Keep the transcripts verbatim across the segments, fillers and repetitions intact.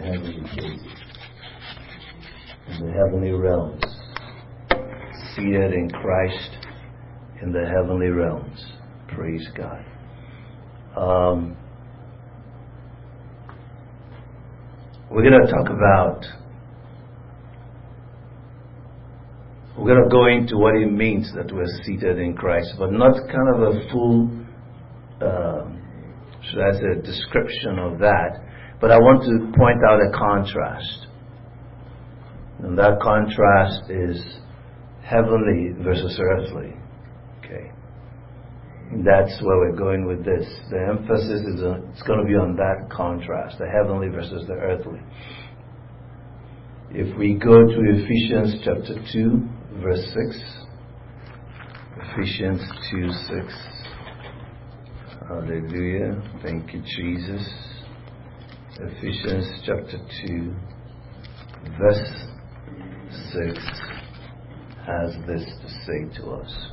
heavenly places, in the heavenly realms, seated in Christ in the heavenly realms. Praise God. Um, we're going to talk about, we're going to go into what it means that we're seated in Christ, but not kind of a full, uh, should I say, description of that. But I want to point out a contrast. And that contrast is heavenly versus earthly. Okay. And that's where we're going with this. The emphasis is on, it's going to be on that contrast, the heavenly versus the earthly. If we go to Ephesians chapter two, verse six. Ephesians two, six. Hallelujah. Thank you, Jesus. Ephesians chapter two, verse six has this to say to us.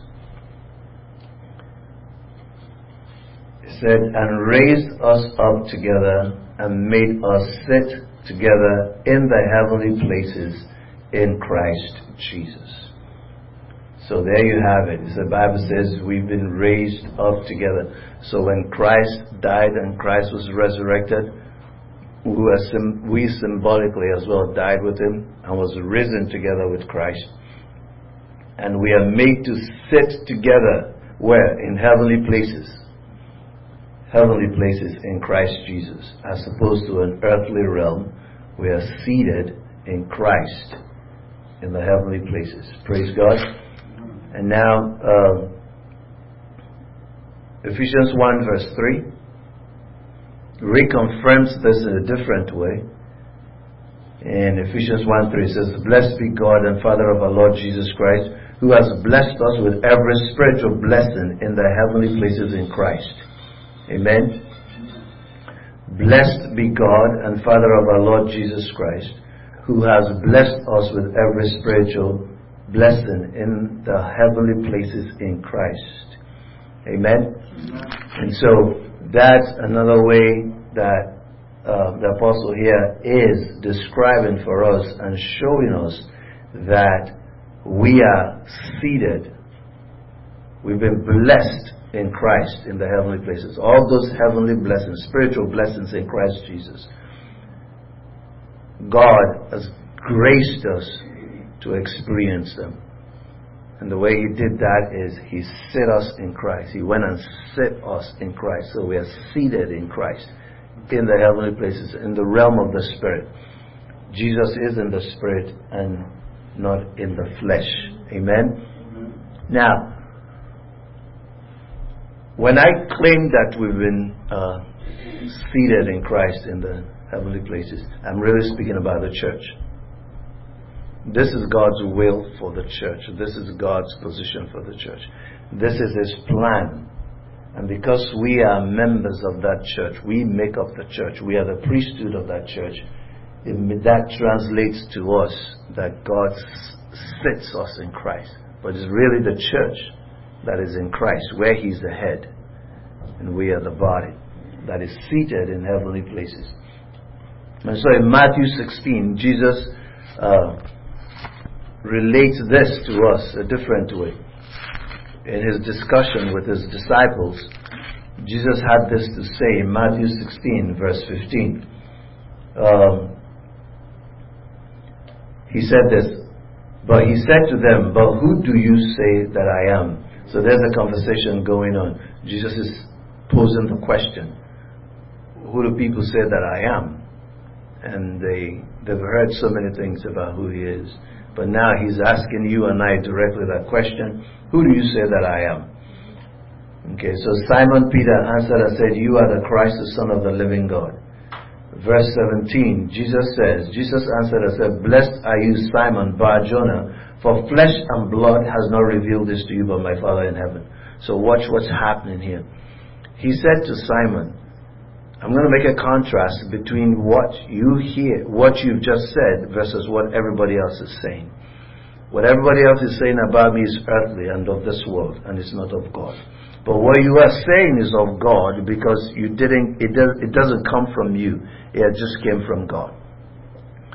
It said, and raised us up together and made us sit together in the heavenly places in Christ Jesus. So there you have it. The Bible says we've been raised up together. So when Christ died and Christ was resurrected, we, were sim- we symbolically as well died with him and was risen together with Christ. And we are made to sit together where? In heavenly places. Heavenly places in Christ Jesus. As opposed to an earthly realm, we are seated in Christ in the heavenly places. Praise God. And now, uh, Ephesians one verse three reconfirms this in a different way. In Ephesians one three it says, blessed be God and Father of our Lord Jesus Christ, who has blessed us with every spiritual blessing in the heavenly places in Christ. Amen. Blessed be God and Father of our Lord Jesus Christ, who has blessed us with every spiritual blessing in the heavenly places in Christ. Amen. And so that's another way that uh, the apostle here is describing for us and showing us that we are seated. We've been blessed in Christ in the heavenly places. All those heavenly blessings, spiritual blessings in Christ Jesus. God has graced us to experience them. And the way he did that is he set us in Christ. He went and set us in Christ. So we are seated in Christ in the heavenly places, in the realm of the Spirit. Jesus is in the Spirit and not in the flesh. Amen? Mm-hmm. Now, when I claim that we've been uh, seated in Christ in the heavenly places, I'm really speaking about the church. This is God's will for the church. This is God's position for the church. This is his plan. And because we are members of that church, we make up the church. We are the priesthood of that church. It, that translates to us that God sits us in Christ. But it's really the church that is in Christ, where he's the head. And we are the body that is seated in heavenly places. And so in Matthew sixteen, Jesus uh, relates this to us a different way. In his discussion with his disciples, Jesus had this to say in Matthew sixteen, verse fifteen. Um, he said this, but he said to them, but who do you say that I am? So there's a conversation going on. Jesus is posing the question, who do people say that I am? And they, they've heard so many things about who he is. But now he's asking you and I directly that question, who do you say that I am? Okay, so Simon Peter answered and said, you are the Christ, the Son of the living God. Verse seventeen, Jesus says, Jesus answered and said, blessed are you, Simon Bar-Jonah, for flesh and blood has not revealed this to you, but my Father in heaven. So watch what's happening here. He said to Simon, I'm going to make a contrast between what you hear, what you've just said, versus what everybody else is saying. What everybody else is saying about me is earthly and of this world, and it's not of God. But what you are saying is of God, because you didn't. It does. It doesn't come from you. It just came from God.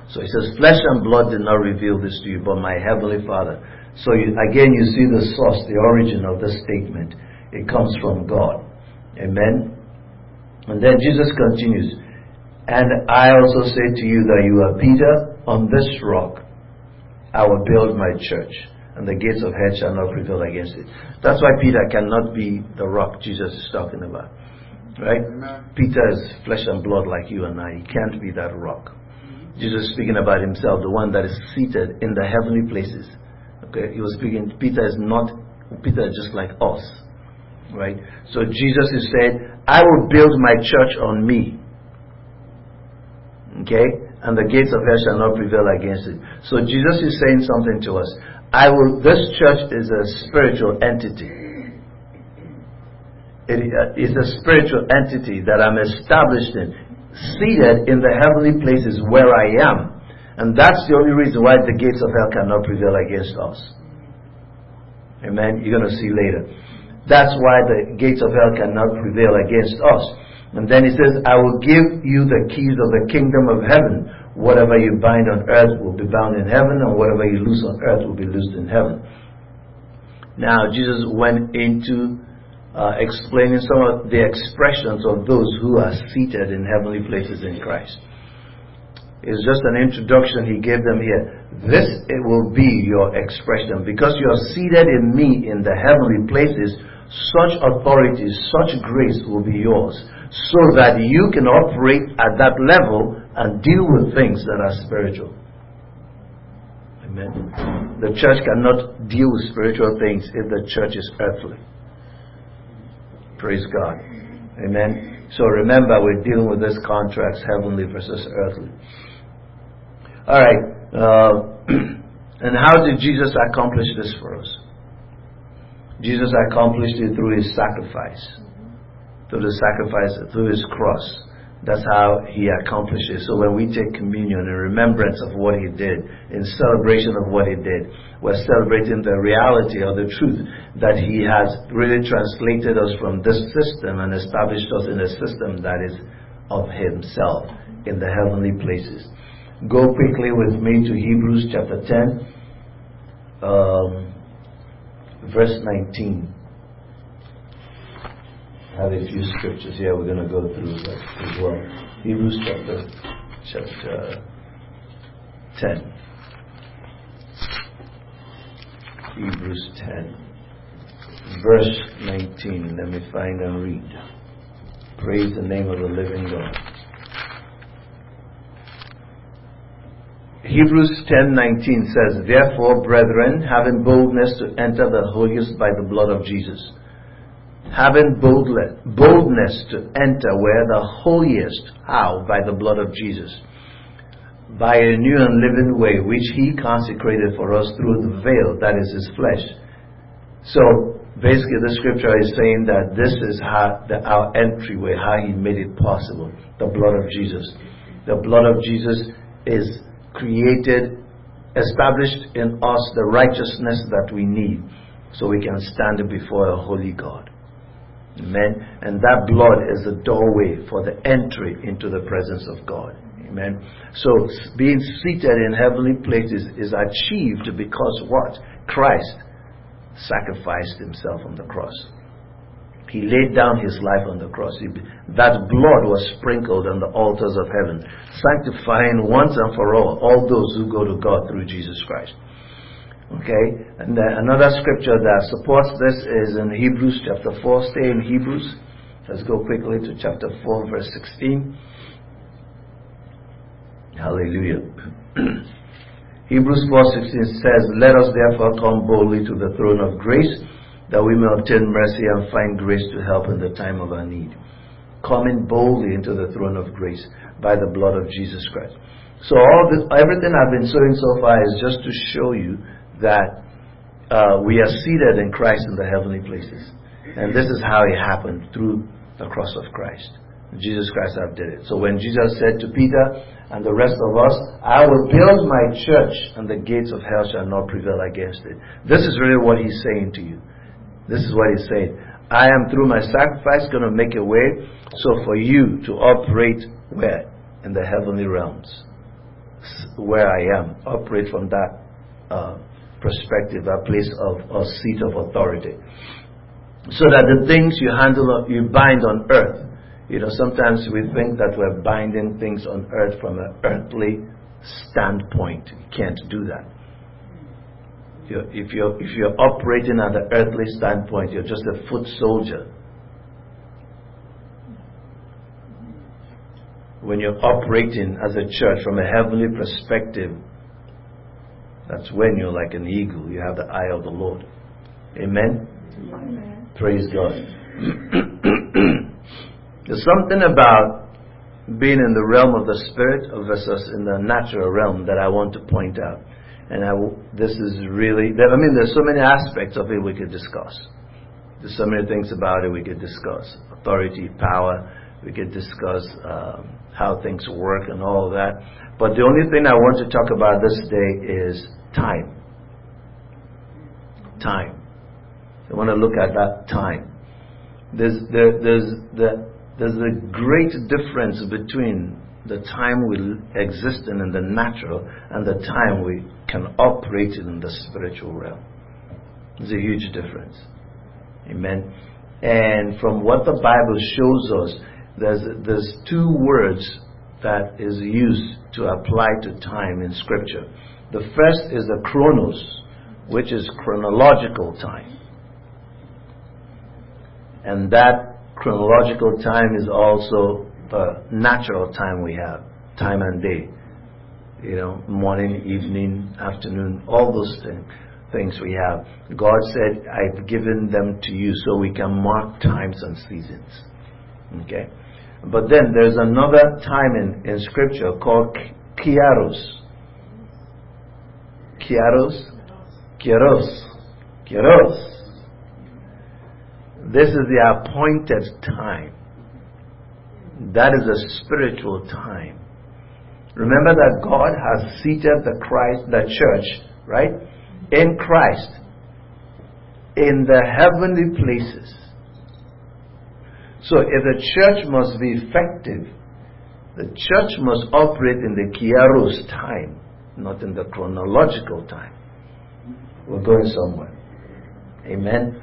So he says, flesh and blood did not reveal this to you, but my heavenly Father. So you, again, you see the source, the origin of this statement. It comes from God. Amen. And then Jesus continues, and I also say to you that you are Peter, on this rock I will build my church, and the gates of hell shall not prevail against it. That's why Peter cannot be the rock Jesus is talking about. Right? Amen. Peter is flesh and blood like you and I. He can't be that rock. Jesus is speaking about himself, the one that is seated in the heavenly places. Okay, he was speaking. Peter is not. Peter is just like us, right? So Jesus is saying, "I will build my church on me." Okay, and the gates of hell shall not prevail against it. So Jesus is saying something to us. I will. This church is a spiritual entity. It is a spiritual entity that I'm established in, seated in the heavenly places where I am. And that's the only reason why the gates of hell cannot prevail against us. Amen. You're going to see later. That's why the gates of hell cannot prevail against us. And then he says, I will give you the keys of the kingdom of heaven. Whatever you bind on earth will be bound in heaven, and whatever you loose on earth will be loosed in heaven. Now, Jesus went into uh, explaining some of the expressions of those who are seated in heavenly places in Christ. It's just an introduction he gave them here. This it will be your expression. Because you are seated in me in the heavenly places, such authority, such grace will be yours, so that you can operate at that level and deal with things that are spiritual. Amen. The church cannot deal with spiritual things if the church is earthly. Praise God. Amen. So remember, we're dealing with this contrast, heavenly versus earthly. All right. Uh, and how did Jesus accomplish this for us? Jesus accomplished it through his sacrifice. Through the sacrifice, through his cross. That's how he accomplished it. So when we take communion in remembrance of what he did, in celebration of what he did, we're celebrating the reality or the truth that he has really translated us from this system and established us in a system that is of himself in the heavenly places. Go quickly with me to Hebrews chapter ten, um, verse nineteen. I have a few scriptures here we're going to go through that as well. Hebrews chapter, chapter ten. Hebrews ten, verse nineteen. Let me find and read. Praise the name of the living God. Hebrews ten nineteen says, therefore, brethren, having boldness to enter the holiest by the blood of Jesus, having boldness, boldness to enter where the holiest, how? By the blood of Jesus, by a new and living way, which he consecrated for us through the veil, that is his flesh. So, basically the scripture is saying that this is how the, our entryway, how he made it possible, the blood of Jesus. The blood of Jesus is created, established in us the righteousness that we need, so we can stand before a holy God. Amen. And that blood is the doorway for the entry into the presence of God. Amen. So being seated in heavenly places is achieved because what? Christ sacrificed himself on the cross. He laid down his life on the cross. He, that blood was sprinkled on the altars of heaven, sanctifying once and for all all those who go to God through Jesus Christ. Okay, and uh, another scripture that supports this is in Hebrews chapter four. Stay in Hebrews. Let's go quickly to chapter four, verse sixteen. Hallelujah. Hebrews four sixteen says, let us therefore come boldly to the throne of grace, that we may obtain mercy and find grace to help in the time of our need. Coming boldly into the throne of grace by the blood of Jesus Christ. So all this, everything I've been showing so far is just to show you that uh, we are seated in Christ in the heavenly places. And this is how it happened, through the cross of Christ. Jesus Christ have did it. So when Jesus said to Peter and the rest of us, I will build my church and the gates of hell shall not prevail against it. This is really what he's saying to you. This is what he's saying. I am, through my sacrifice, going to make a way so for you to operate where? In the heavenly realms. where I am. Operate from that uh, perspective, that place of a seat of authority. So that the things you handle, you bind on earth. You know, sometimes we think that we're binding things on earth from an earthly standpoint. You can't do that. You're, if you're if you're operating at an earthly standpoint, you're just a foot soldier. When you're operating as a church from a heavenly perspective, that's when you're like an eagle. You have the eye of the Lord. Amen? Amen. Praise God. There's something about being in the realm of the spirit versus in the natural realm that I want to point out. And I w- this is really, I mean, there's so many aspects of it we could discuss. There's so many things about it we could discuss. Authority, power, we could discuss um, how things work and all of that. But the only thing I want to talk about this day is time. Time. I want to look at that time. There's there, there's the, there's a great difference between the time we exist in in the natural and the time we can operate in the spiritual realm. There's a huge difference. Amen. And from what the Bible shows us, there's there's two words that is used to apply to time in Scripture. The first is the chronos, which is chronological time. And that chronological time is also the natural time we have, time and day. You know, morning, evening, afternoon, all those things, things we have. God said, I've given them to you so we can mark times and seasons. Okay? But then there's another time in, in Scripture called Kairos. Kairos? Kairos. Kairos. This is the appointed time. That is a spiritual time. Remember that God has seated the Christ, the church, right, in Christ, in the heavenly places. So if the church must be effective, the church must operate in the Kairos time, not in the chronological time. We're going somewhere. Amen.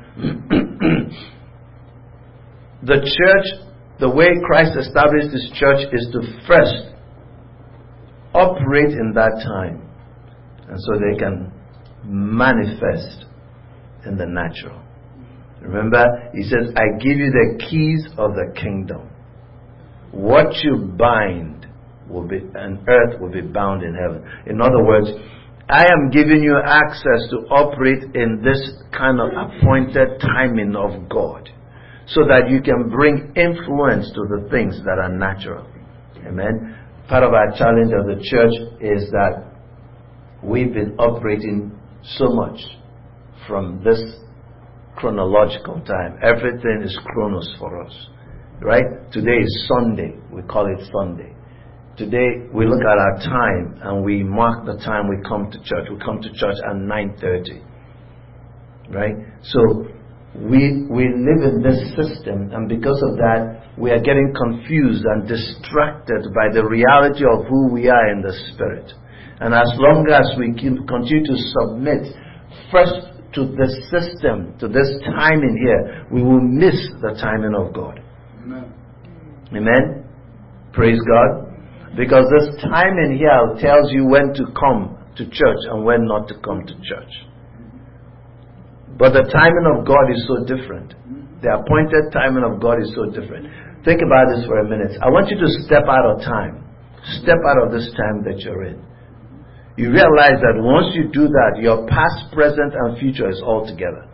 The church, the way Christ established His church is to first operate in that time, and so they can manifest in the natural. Remember, He says, I give you the keys of the kingdom. What you bind will be on earth will be bound in heaven. In other words, I am giving you access to operate in this kind of appointed timing of God, so that you can bring influence to the things that are natural. Amen. Part of our challenge of the church is that we've been operating so much from this chronological time. Everything is chronos for us. Right? Today is Sunday. We call it Sunday. Today we look at our time and we mark the time we come to church. We come to church at nine thirty. Right? So we we live in this system, and because of that we are getting confused and distracted by the reality of who we are in the Spirit. And as long as we can continue to submit first to the system, to this timing here, we will miss the timing of God. Amen. Amen. Praise God. Because this timing here tells you when to come to church and when not to come to church. But the timing of God is so different. The appointed timing of God is so different. Think about this for a minute. I want you to step out of time. Step out of this time that you're in. You realize that once you do that, your past, present, and future is all together.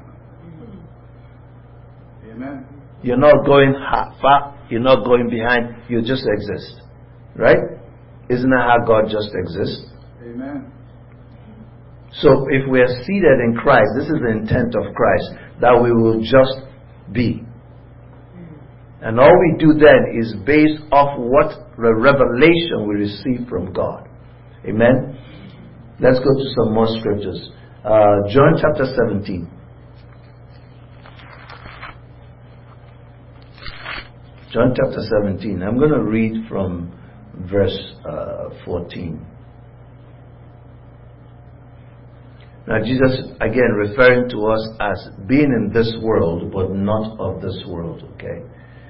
Amen. You're not going far. You're not going behind. You just exist. Right? Isn't that how God just exists? Amen. So if we are seated in Christ, this is the intent of Christ, that we will just be. And all we do then is based off what the revelation we receive from God. Amen. Let's go to some more scriptures. Uh, John chapter seventeen. John chapter seventeen. I'm going to read from verse uh, fourteen. Now Jesus, again, referring to us as being in this world, but not of this world, okay?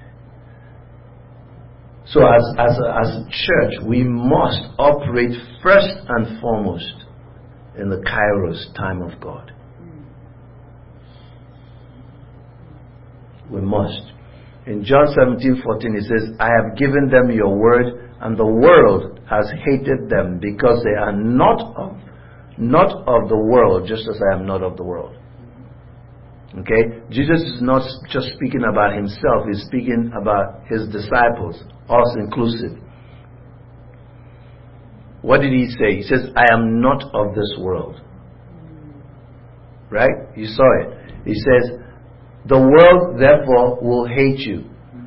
So as, as, a, as a church, we must operate first and foremost in the Kairos time of God. We must. In John seventeen fourteen, it says, I have given them your word, and the world has hated them because they are not of not of the world, just as I am not of the world. Okay? Jesus is not just speaking about himself, he's speaking about his disciples, us inclusive. What did he say? He says, I am not of this world. Right? You saw it. He says, the world therefore will hate you.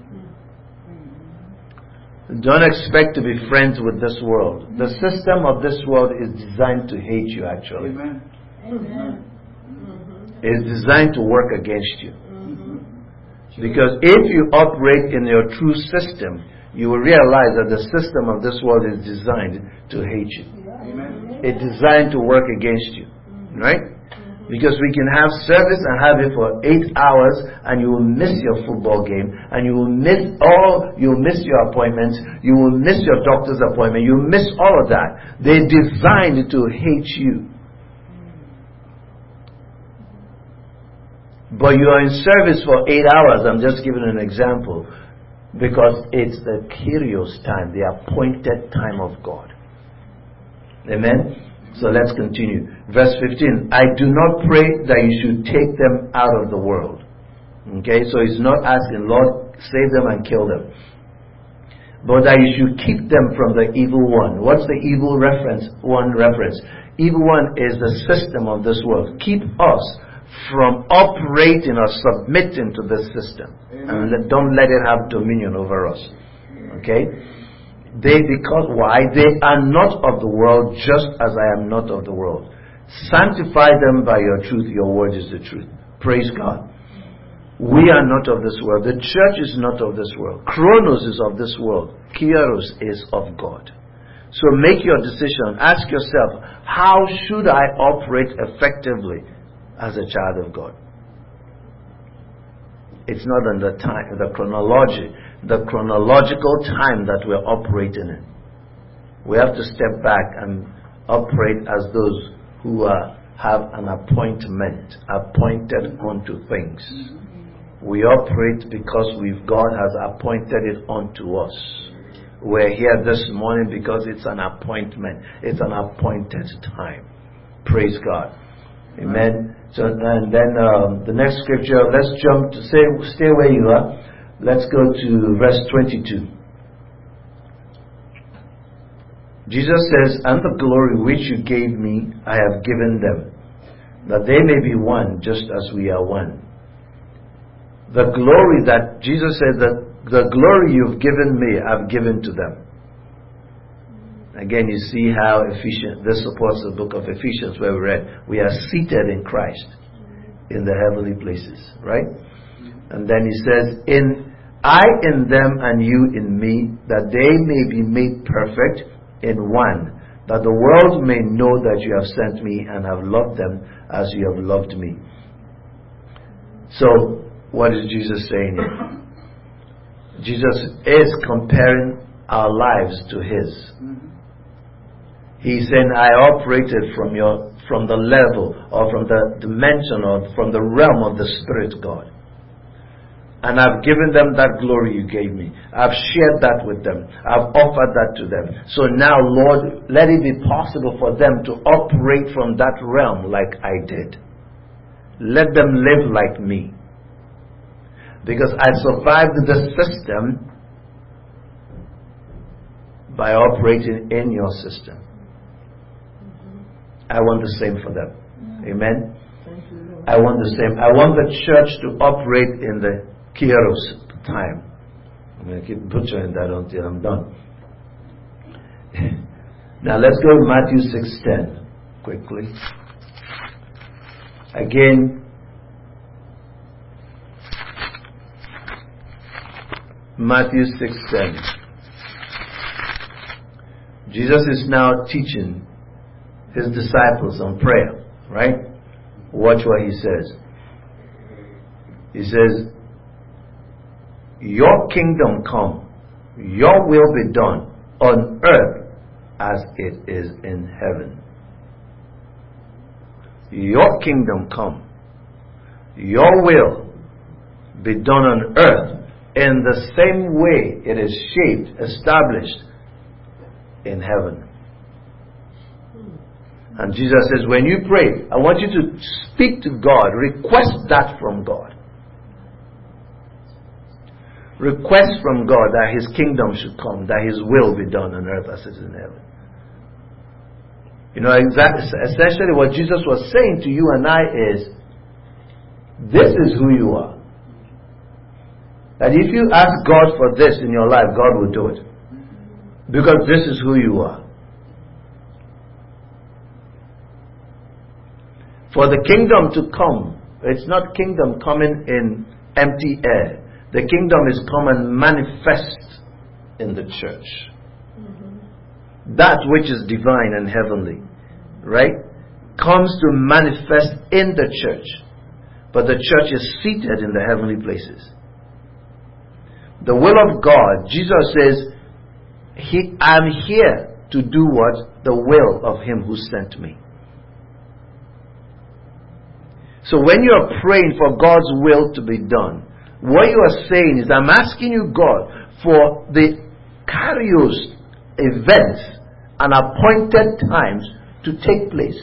Don't expect to be friends with this world. The system of this world is designed to hate you, actually. Amen. Amen. It's designed to work against you. Because if you operate in your true system, you will realize that the system of this world is designed to hate you. Amen. It's designed to work against you. Right? Because we can have service and have it for eight hours and you will miss your football game and you will miss all, you will miss your appointments, you will miss your doctor's appointment, you will miss all of that. They're designed to hate you. But you are in service for eight hours, I'm just giving an example, because it's the Kyrios time, the appointed time of God. Amen? So let's continue. Verse fifteen. I do not pray that you should take them out of the world. Okay, so he's not asking, Lord, save them and kill them. But that you should keep them from the evil one. What's the evil reference? One reference. Evil one is the system of this world. Keep us from operating or submitting to this system. Amen. And let, don't let it have dominion over us. Okay? They, because, why? They are not of the world, just as I am not of the world. Sanctify them by your truth. Your word is the truth. Praise God. We are not of this world. The church is not of this world. Chronos is of this world. Kairos is of God. So make your decision. Ask yourself, how should I operate effectively as a child of God? It's not in the time, the chronology. The chronological time that we're operating in. We have to step back and operate as those who uh, have an appointment, appointed unto things. We operate because we've, God has appointed it unto us. We're here this morning because it's an appointment. It's an appointed time. Praise God. Amen. So and then um, the next scripture. Let's jump to say, stay where you are. Let's go to verse twenty-two. Jesus says, and the glory which you gave me, I have given them, that they may be one, just as we are one. The glory that Jesus said, that the glory you've given me, I've given to them. Again, you see how Ephesians, this supports the book of Ephesians where we read, we are seated in Christ in the heavenly places, right? And then he says, in I in them and you in me, that they may be made perfect in one, that the world may know that you have sent me and have loved them as you have loved me. So, what is Jesus saying here? Jesus is comparing our lives to his. He's saying, I operated from your from the level or from the dimension or from the realm of the Spirit God. And I've given them that glory you gave me. I've shared that with them. I've offered that to them. So now, Lord, let it be possible for them to operate from that realm like I did. Let them live like me. Because I survived the system by operating in your system. I want the same for them. Amen? I want the same. I want the church to operate in the Kairos time. I'm going to keep butchering that until I'm done. Now let's go to Matthew six ten quickly. Again, Matthew six ten. Jesus is now teaching his disciples on prayer, right? Watch what he says. He says, your kingdom come, your will be done on earth as it is in heaven. Your kingdom come, your will be done on earth in the same way it is shaped, established in heaven. And Jesus says, when you pray, I want you to speak to God, request that from God. Request from God that His kingdom should come, that His will be done on earth as it is in heaven. You know, exactly, essentially what Jesus was saying to you and I is, this is who you are. That if you ask God for this in your life, God will do it. Because this is who you are. For the kingdom to come, it's not kingdom coming in empty air. The kingdom is come and manifest in the church. Mm-hmm. That which is divine and heavenly, right, comes to manifest in the church. But the church is seated in the heavenly places. The will of God, Jesus says, he, I'm here to do what? The will of Him who sent me. So when you are praying for God's will to be done, what you are saying is, I'm asking you, God, for the Kairos events and appointed times to take place.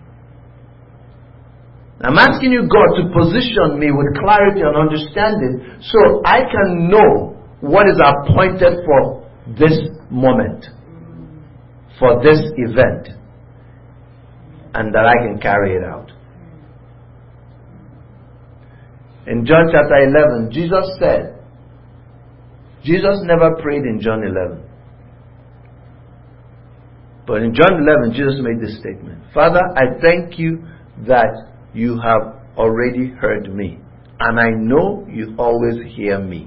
I'm asking you, God, to position me with clarity and understanding so I can know what is appointed for this moment, for this event, and that I can carry it out. In John chapter eleven, Jesus said, Jesus never prayed in John eleven. But in John eleven, Jesus made this statement. Father, I thank you that you have already heard me. And I know you always hear me.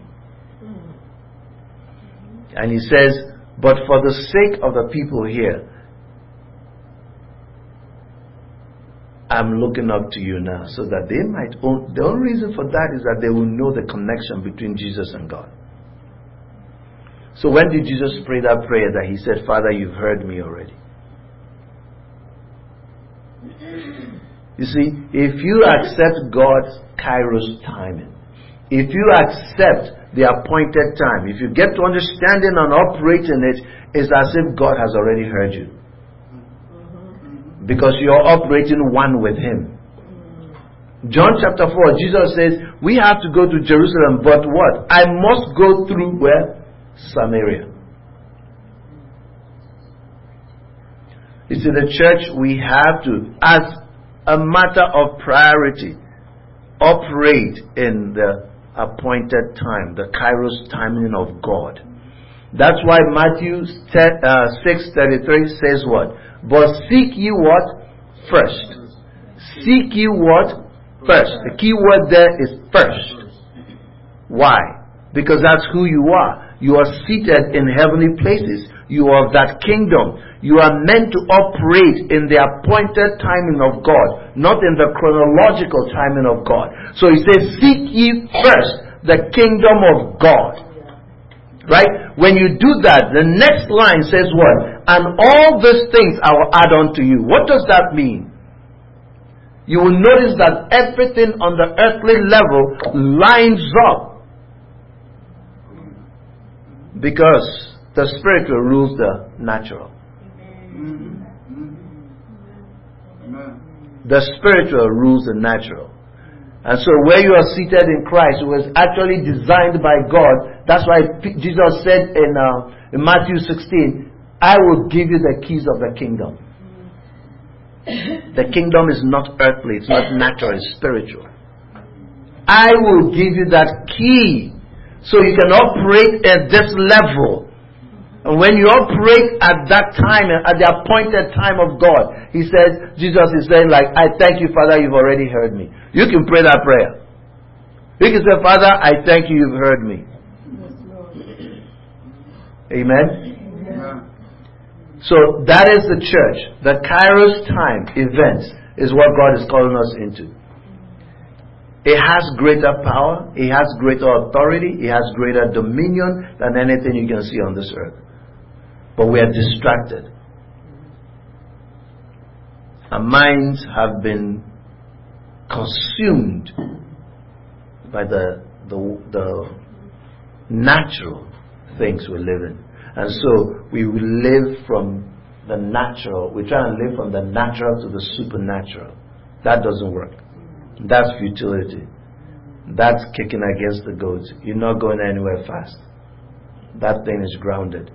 And he says, but for the sake of the people here, I'm looking up to you now so that they might own. The only reason for that is that they will know the connection between Jesus and God. So when did Jesus pray that prayer that he said, Father, you've heard me already? You see, if you accept God's Kairos timing, if you accept the appointed time, if you get to understanding and operating it, it's as if God has already heard you. Because you're operating one with Him. John chapter four, Jesus says, we have to go to Jerusalem, but what? I must go through where? Samaria. You see, the church, we have to, as a matter of priority, operate in the appointed time, the Kairos timing of God. That's why Matthew six thirty-three says what? But seek ye what? First. Seek ye what? First. The key word there is first. Why? Because that's who you are. You are seated in heavenly places. You are of that kingdom. You are meant to operate in the appointed timing of God, not in the chronological timing of God. So he says, seek ye first the kingdom of God. Right? When you do that, the next line says what? And all these things I will add on to you. What does that mean? You will notice that everything on the earthly level lines up. Because the spiritual rules the natural. The spiritual rules the natural. And so where you are seated in Christ, it was actually designed by God. That's why Jesus said in, uh, in Matthew sixteen, I will give you the keys of the kingdom. The kingdom is not earthly, it's not natural, it's spiritual. I will give you that key so you can operate at this level. And when you operate at that time, at the appointed time of God, He says, Jesus is saying like, I thank you, Father, you've already heard me. You can pray that prayer. You can say, Father, I thank you, you've heard me. Amen? Amen. So that is the church. The Kairos time events is what God is calling us into. It has greater power, it has greater authority, it has greater dominion than anything you can see on this earth. But we are distracted. Our minds have been consumed by the, the, the natural things we live in. And so we live from the natural. We try and live from the natural to the supernatural. That doesn't work. That's futility. That's kicking against the goats. You're not going anywhere fast. That thing is grounded.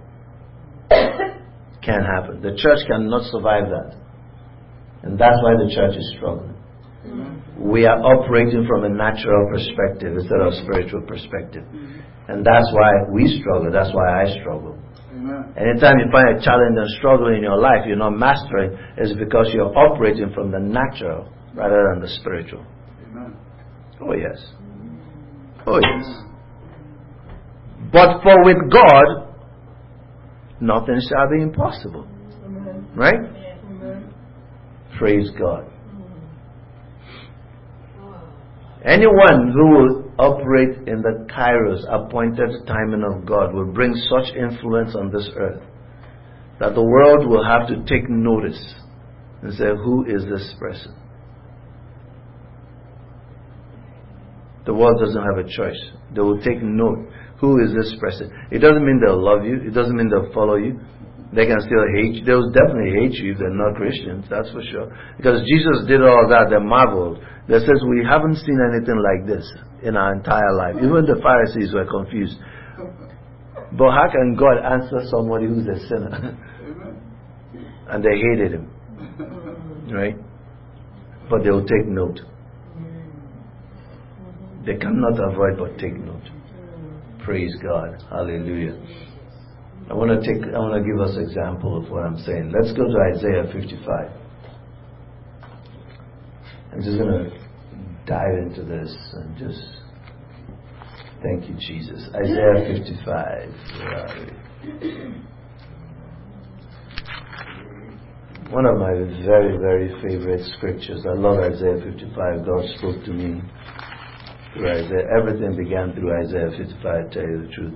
Can't happen. The church cannot survive that. And that's why the church is struggling. We are operating from a natural perspective instead of spiritual perspective. And that's why we struggle. That's why I struggle. Amen. Anytime you find a challenge and struggle in your life you're not mastering, it's because you're operating from the natural rather than the spiritual. Amen. Oh yes. Oh yes. But for with God, nothing shall be impossible. Amen. Right? Amen. Praise God. Anyone who will operate in the Kairos, appointed timing of God, will bring such influence on this earth that the world will have to take notice and say, who is this person? The world doesn't have a choice. They will take note. Who is this person? It doesn't mean they'll love you. It doesn't mean they'll follow you. They can still hate you. They will definitely hate you if they're not Christians, that's for sure. Because Jesus did all that, they marveled. They says, we haven't seen anything like this in our entire life. Even the Pharisees were confused. But how can God answer somebody who's a sinner? And they hated him. Right? But they will take note. They cannot avoid but take note. Praise God. Hallelujah. I want to take. I want to give us an example of what I'm saying. Let's go to Isaiah fifty-five. I'm just going to dive into this and just thank you, Jesus. Isaiah fifty-five. Where are we? One of my very, very favorite scriptures. I love Isaiah fifty-five. God spoke to me through Isaiah. Everything began through Isaiah fifty-five, to tell you the truth.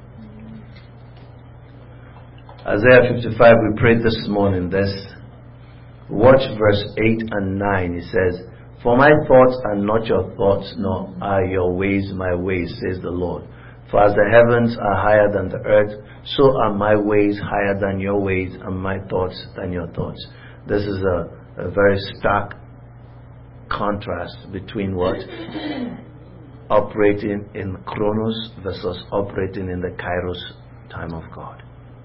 Isaiah fifty-five, we prayed this morning this. Watch verse eight and nine. It says, for my thoughts are not your thoughts, nor are your ways my ways, says the Lord. For as the heavens are higher than the earth, so are my ways higher than your ways, and my thoughts than your thoughts. This is a, a very stark contrast between what? Operating in Chronos versus operating in the Kairos time of God.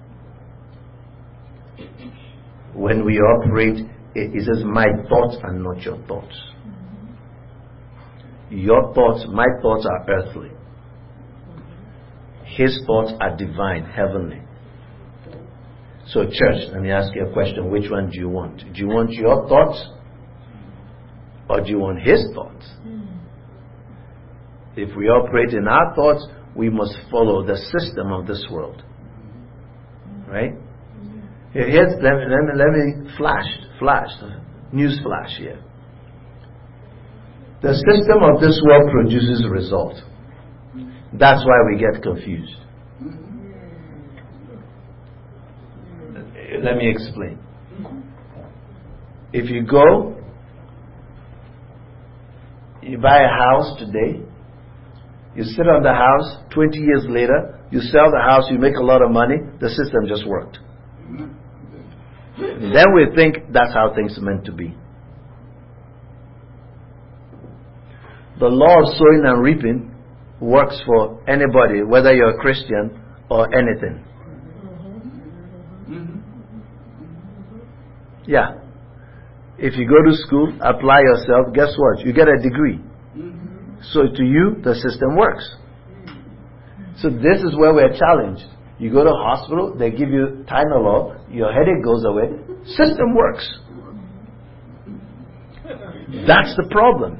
When we operate, it says, my thoughts are not your thoughts. Your thoughts, my thoughts are earthly. His thoughts are divine, heavenly. So church, let me ask you a question. Which one do you want? Do you want your thoughts? Or do you want his thoughts? If we operate in our thoughts, we must follow the system of this world. Right? Here's, let me, let me, let me flash, flash, news flash here. The system of this world produces a result. That's why we get confused. Let me explain. If you go, you buy a house today, you sit on the house, twenty years later, you sell the house, you make a lot of money, the system just worked. Then we think that's how things are meant to be. The law of sowing and reaping works for anybody, whether you're a Christian or anything. Yeah. If you go to school, apply yourself, guess what? You get a degree. So to you, the system works. So this is where we're challenged. You go to hospital, they give you Tylenol, your headache goes away, system works. That's the problem.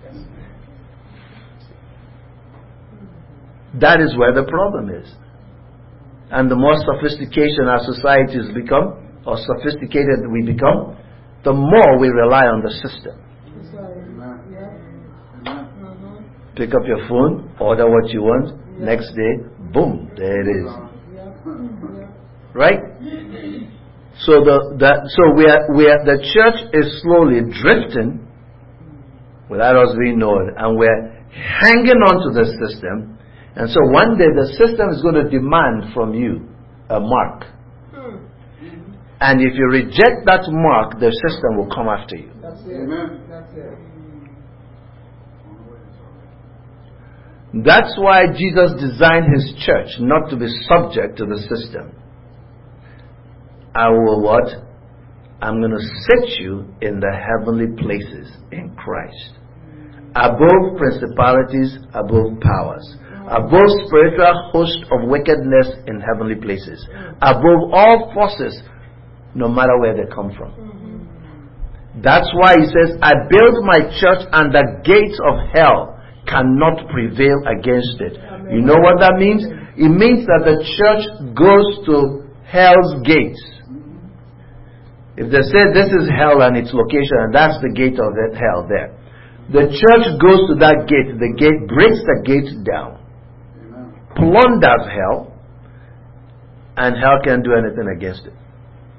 That is where the problem is. And the more sophistication our society has become, or sophisticated we become, the more we rely on the system. That's right. Yeah. Uh-huh. Pick up your phone, order what you want, Yeah. next day, boom, there it is. Yeah. Yeah. Right? So the, the so we are we are the church is slowly drifting without us being known, and we're hanging on to the system, and so one day the system is going to demand from you a mark. And if you reject that mark, the system will come after you. That's it. Amen. That's it. That's why Jesus designed his church not to be subject to the system. I will what? I'm going to set you in the heavenly places in Christ. Above principalities, above powers. Above spiritual host of wickedness in heavenly places. Above all forces, no matter where they come from. That's why he says, I build my church and the gates of hell cannot prevail against it. You know what that means? It means that the church goes to hell's gates. If they say this is hell and its location, and that's the gate of that hell there, the church goes to that gate. The gate breaks the gate down, plunders hell, and hell can't do anything against it.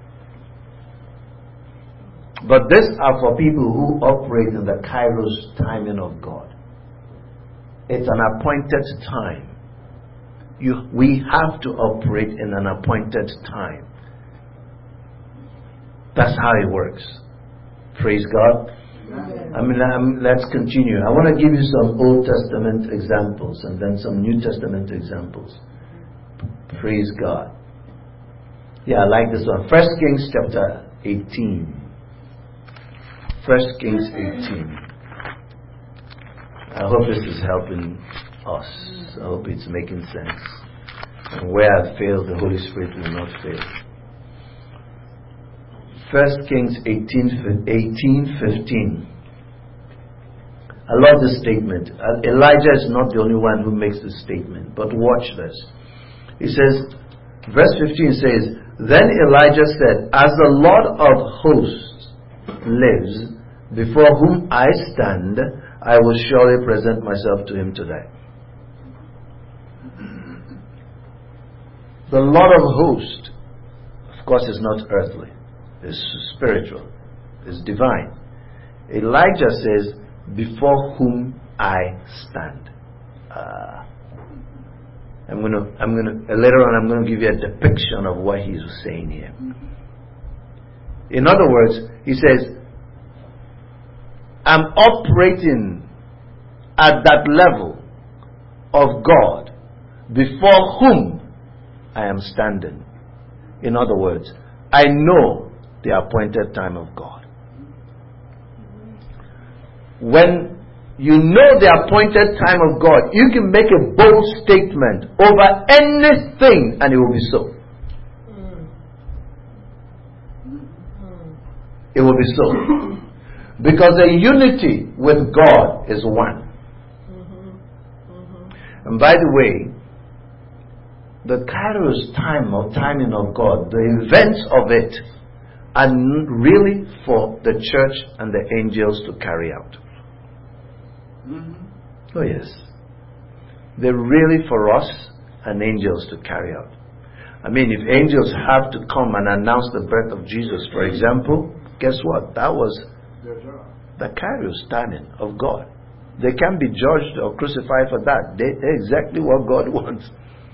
But these are for people who operate in the kairos timing of God. It's an appointed time. You, we have to operate in an appointed time. That's how it works. Praise God. I mean, um, let's continue. I want to give you some Old Testament examples and then some New Testament examples. Praise God. Yeah, I like this one. First Kings chapter eighteen. First Kings eighteen. I hope this is helping us. I hope it's making sense. And where I fail, the Holy Spirit will not fail. First Kings eighteen fifteen. I love this statement. Elijah is not the only one who makes this statement, but watch this. He says, verse fifteen says, Then Elijah said, As the Lord of hosts lives, before whom I stand, I will surely present myself to him today. The Lord of hosts, of course, is not earthly. It's spiritual. It's divine. Elijah says, before whom I stand. Uh, I'm gonna, I'm gonna, later on I'm gonna give you a depiction of what he's saying here. In other words, he says, I'm operating at that level of God before whom I am standing. In other words, I know the appointed time of God. When you know the appointed time of God, you can make a bold statement over anything and it will be so. It will be so. Because the unity with God is one. And by the way, the kairos time or timing of God, the events of it, are really for the church and the angels to carry out. Oh yes. They're really for us and angels to carry out. I mean, if angels have to come and announce the birth of Jesus, for example, guess what? That was the kairos timing of God. They can't be judged or crucified for that. They, they're exactly what God wants.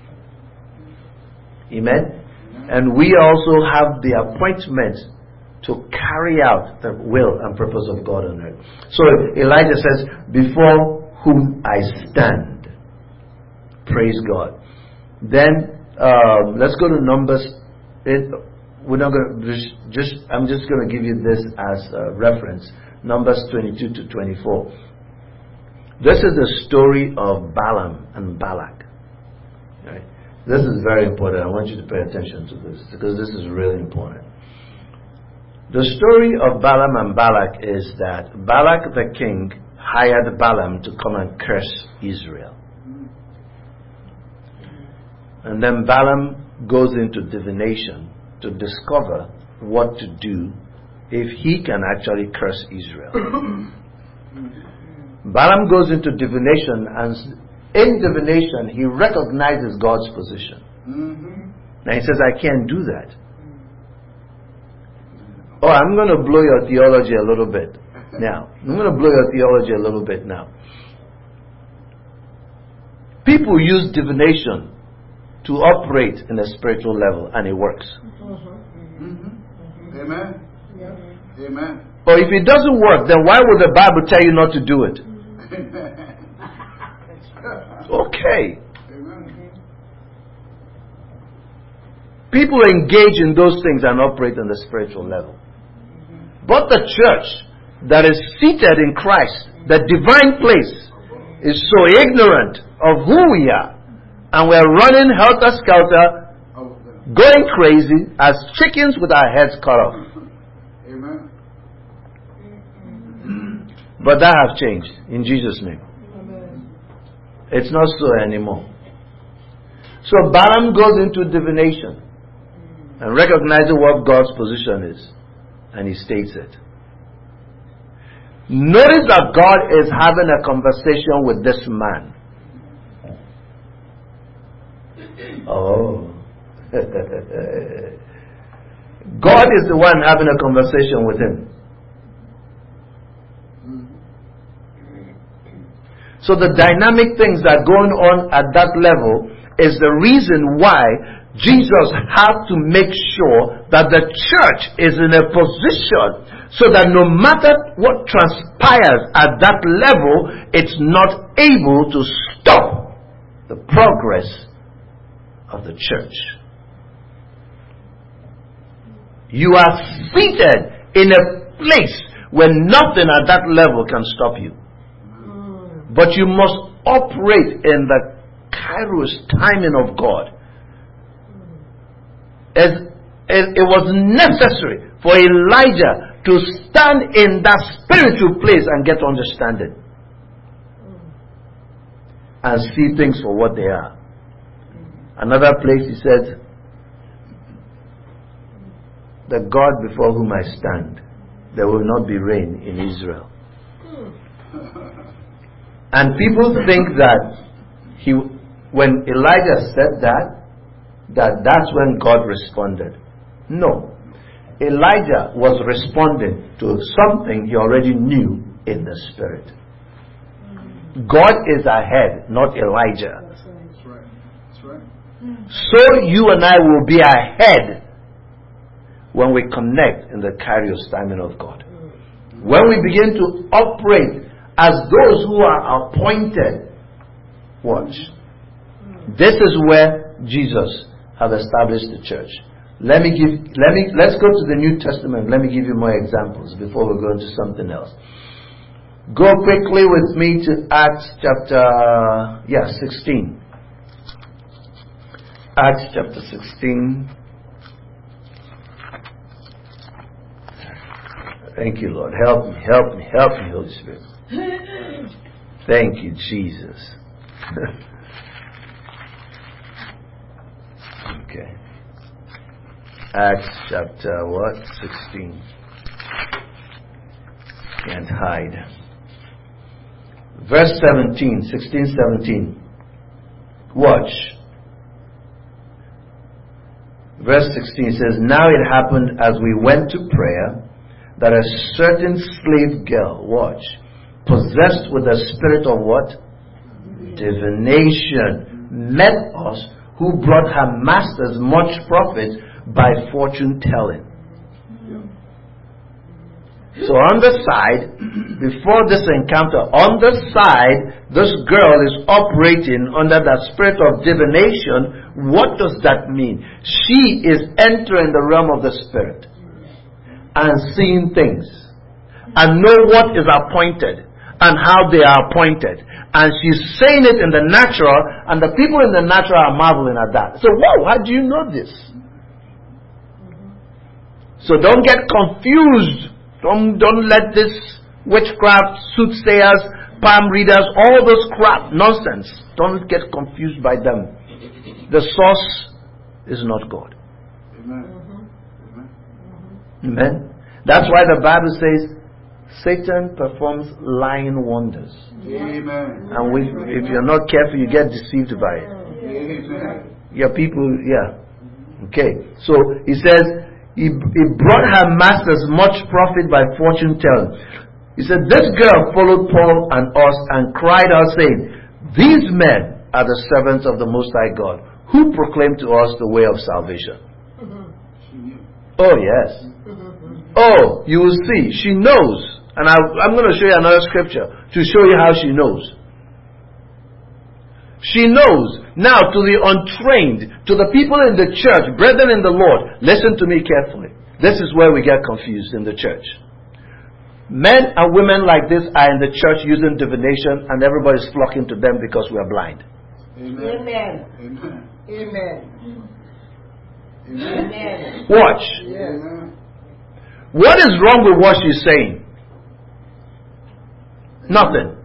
Amen? And we also have the appointment to carry out the will and purpose of God on earth. So Elijah says, before whom I stand. Praise God. Then um, let's go to Numbers. It, we're not going to just, just. I'm just going to give you this as a reference. Numbers twenty-two to twenty-four. This is the story of Balaam and Balak. Right? This is very important. I want you to pay attention to this because this is really important. The story of Balaam and Balak is that Balak the king hired Balaam to come and curse Israel. And then Balaam goes into divination to discover what to do if he can actually curse Israel. Balaam goes into divination, and in divination he recognizes God's position. Mm-hmm. Now he says, I can't do that. Oh, I'm going to blow your theology a little bit now. I'm going to blow your theology a little bit now. People use divination to operate in a spiritual level, and it works. Mm-hmm. Amen. Yes. Amen. But if it doesn't work, then why would the Bible tell you not to do it? Okay. Amen. People engage in those things and operate on the spiritual level. But the church that is seated in Christ, the divine place, is so ignorant of who we are. And we're running helter-skelter, going crazy as chickens with our heads cut off. Amen. But that has changed in Jesus' name. It's not so anymore. So Balaam goes into divination and recognizes what God's position is, and he states it. Notice that God is having a conversation with this man. Oh. God is the one having a conversation with him. So the dynamic things that are going on at that level is the reason why Jesus had to make sure that the church is in a position so that no matter what transpires at that level, it's not able to stop the progress of the church. You are seated in a place where nothing at that level can stop you. But you must operate in the kairos timing of God. As, as it was necessary for Elijah to stand in that spiritual place and get understanding. And see things for what they are. Another place he said, the God before whom I stand, there will not be rain in Israel. And people think that he, when Elijah said that, that that's when God responded. No. Elijah was responding to something he already knew in the spirit. God is ahead, not Elijah. That's right. That's right. So you and I will be ahead when we connect in the kairos timing of God. When we begin to operate as those who are appointed. Watch. This is where Jesus has established the church. Let me give let me let's go to the New Testament. Let me give you more examples before we go into something else. Go quickly with me to Acts chapter yeah, sixteen. Acts chapter sixteen. Thank you, Lord. Help me, help me, help me, Holy Spirit. Thank you, Jesus. Okay. Acts chapter what? sixteen. Can't hide. Verse seventeen, sixteen, seventeen. Watch. Verse sixteen says, now it happened as we went to prayer that a certain slave girl, watch, possessed with the spirit of what? Divination, met us, who brought her masters much profit by fortune telling. So on the side, before this encounter, on the side, this girl is operating under that spirit of divination. What does that mean? She is entering the realm of the spirit and seeing things and know what is appointed and how they are appointed. And she's saying it in the natural, and the people in the natural are marveling at that. So, whoa, how do you know this? So don't get confused. Don't, don't let this witchcraft, soothsayers, palm readers, all those crap, nonsense. Don't get confused by them. The source is not God. Amen. Amen. That's why the Bible says Satan performs lying wonders. Amen. And we, if you're not careful, you get deceived by it. Amen. Your people, yeah. Okay. So he says, he, he brought her masters much profit by fortune telling. He said, this girl followed Paul and us and cried out saying, these men are the servants of the Most High God, who proclaim to us the way of salvation. Oh yes. Oh, you will see. She knows. And I, I'm going to show you another scripture to show you how she knows. She knows. Now, to the untrained, to the people in the church, brethren in the Lord, listen to me carefully. This is where we get confused in the church. Men and women like this are in the church using divination, and everybody's flocking to them because we are blind. Amen. Amen. Amen. Amen. Amen. Watch. Yes. What is wrong with what she's saying? Nothing.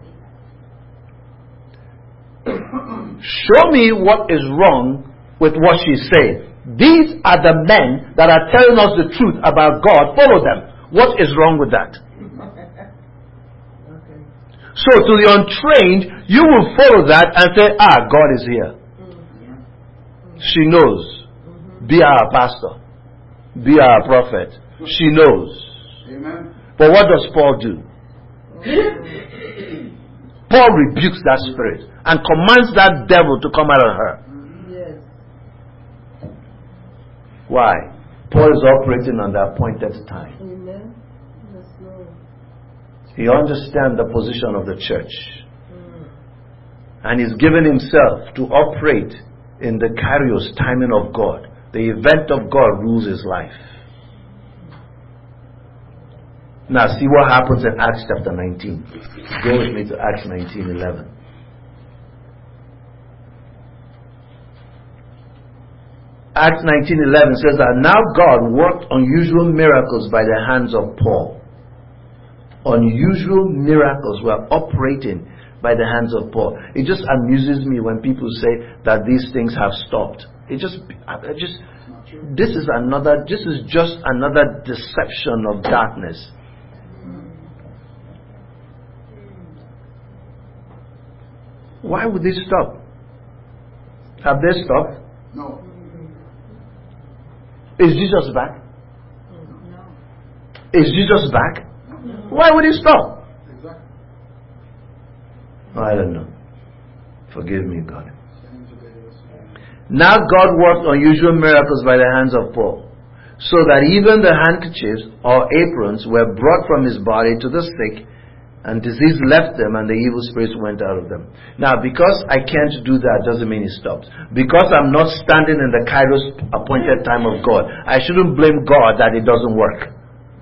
Show me what is wrong with what she's saying. These are the men that are telling us the truth about God. Follow them. What is wrong with that? Okay. So to the untrained, you will follow that and say, ah, God is here. She knows. Be our pastor. Be our prophet. She knows. Amen. But what does Paul do? Paul rebukes that spirit and commands that devil to come out of her. Yes. Why? Paul is operating on the appointed time. Amen. Yes, Lord. He understands the position of the church. Mm. And he's given himself to operate in the kairos timing of God. The event of God rules his life. Now see what happens in Acts chapter nineteen. Go with me to Acts nineteen eleven. Acts nineteen eleven says that now God worked unusual miracles by the hands of Paul. Unusual miracles were operating by the hands of Paul. It just amuses me when people say that these things have stopped. It just, I just, this is another, this is just another deception of darkness. Why would they stop? Have they stopped? No. Is Jesus back? No. Is Jesus back? Why would he stop? Exactly. I don't know. Forgive me, God. Now God worked unusual miracles by the hands of Paul, so that even the handkerchiefs or aprons were brought from his body to the sick, and disease left them, and the evil spirits went out of them. Now, because I can't do that doesn't mean it stops. Because I'm not standing in the kairos appointed time of God, I shouldn't blame God that it doesn't work.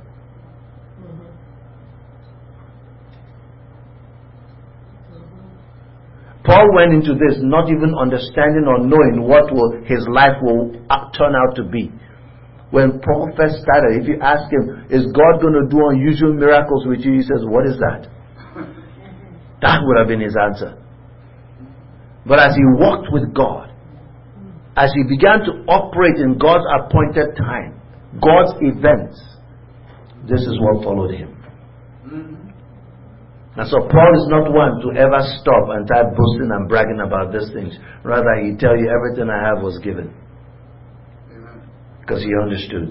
Paul went into this not even understanding or knowing what will his life will turn out to be. When Paul first started, if you ask him, is God going to do unusual miracles with you? He says, what is that? That would have been his answer. But as he walked with God, as he began to operate in God's appointed time, God's events, this is what followed him. And so Paul is not one to ever stop and start boasting and bragging about these things. Rather, he tell you everything I have was given. Because he understood.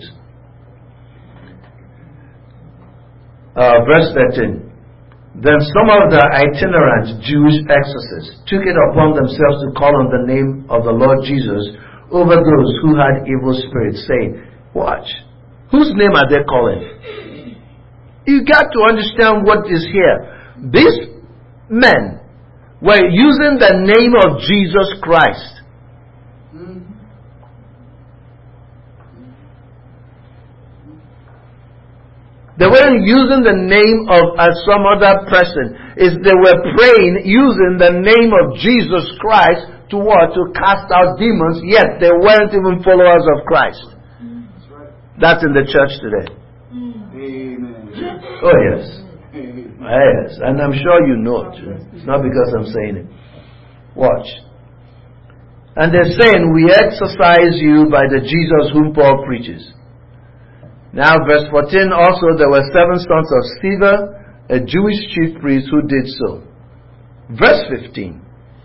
Uh, verse thirteen. Then some of the itinerant Jewish exorcists took it upon themselves to call on the name of the Lord Jesus over those who had evil spirits, saying, watch, whose name are they calling? You got to understand what is here. These men were using the name of Jesus Christ. They weren't using the name of uh, some other person. Is they were praying using the name of Jesus Christ to what? To cast out demons, yet they weren't even followers of Christ. That's right. That's in the church today. Amen. Oh yes. Yes, and I'm sure you know it. It's not because I'm saying it. Watch. And they're saying, we exorcise you by the Jesus whom Paul preaches. Now verse fourteen, also there were seven sons of Sceva, a Jewish chief priest, who did so. Verse fifteen.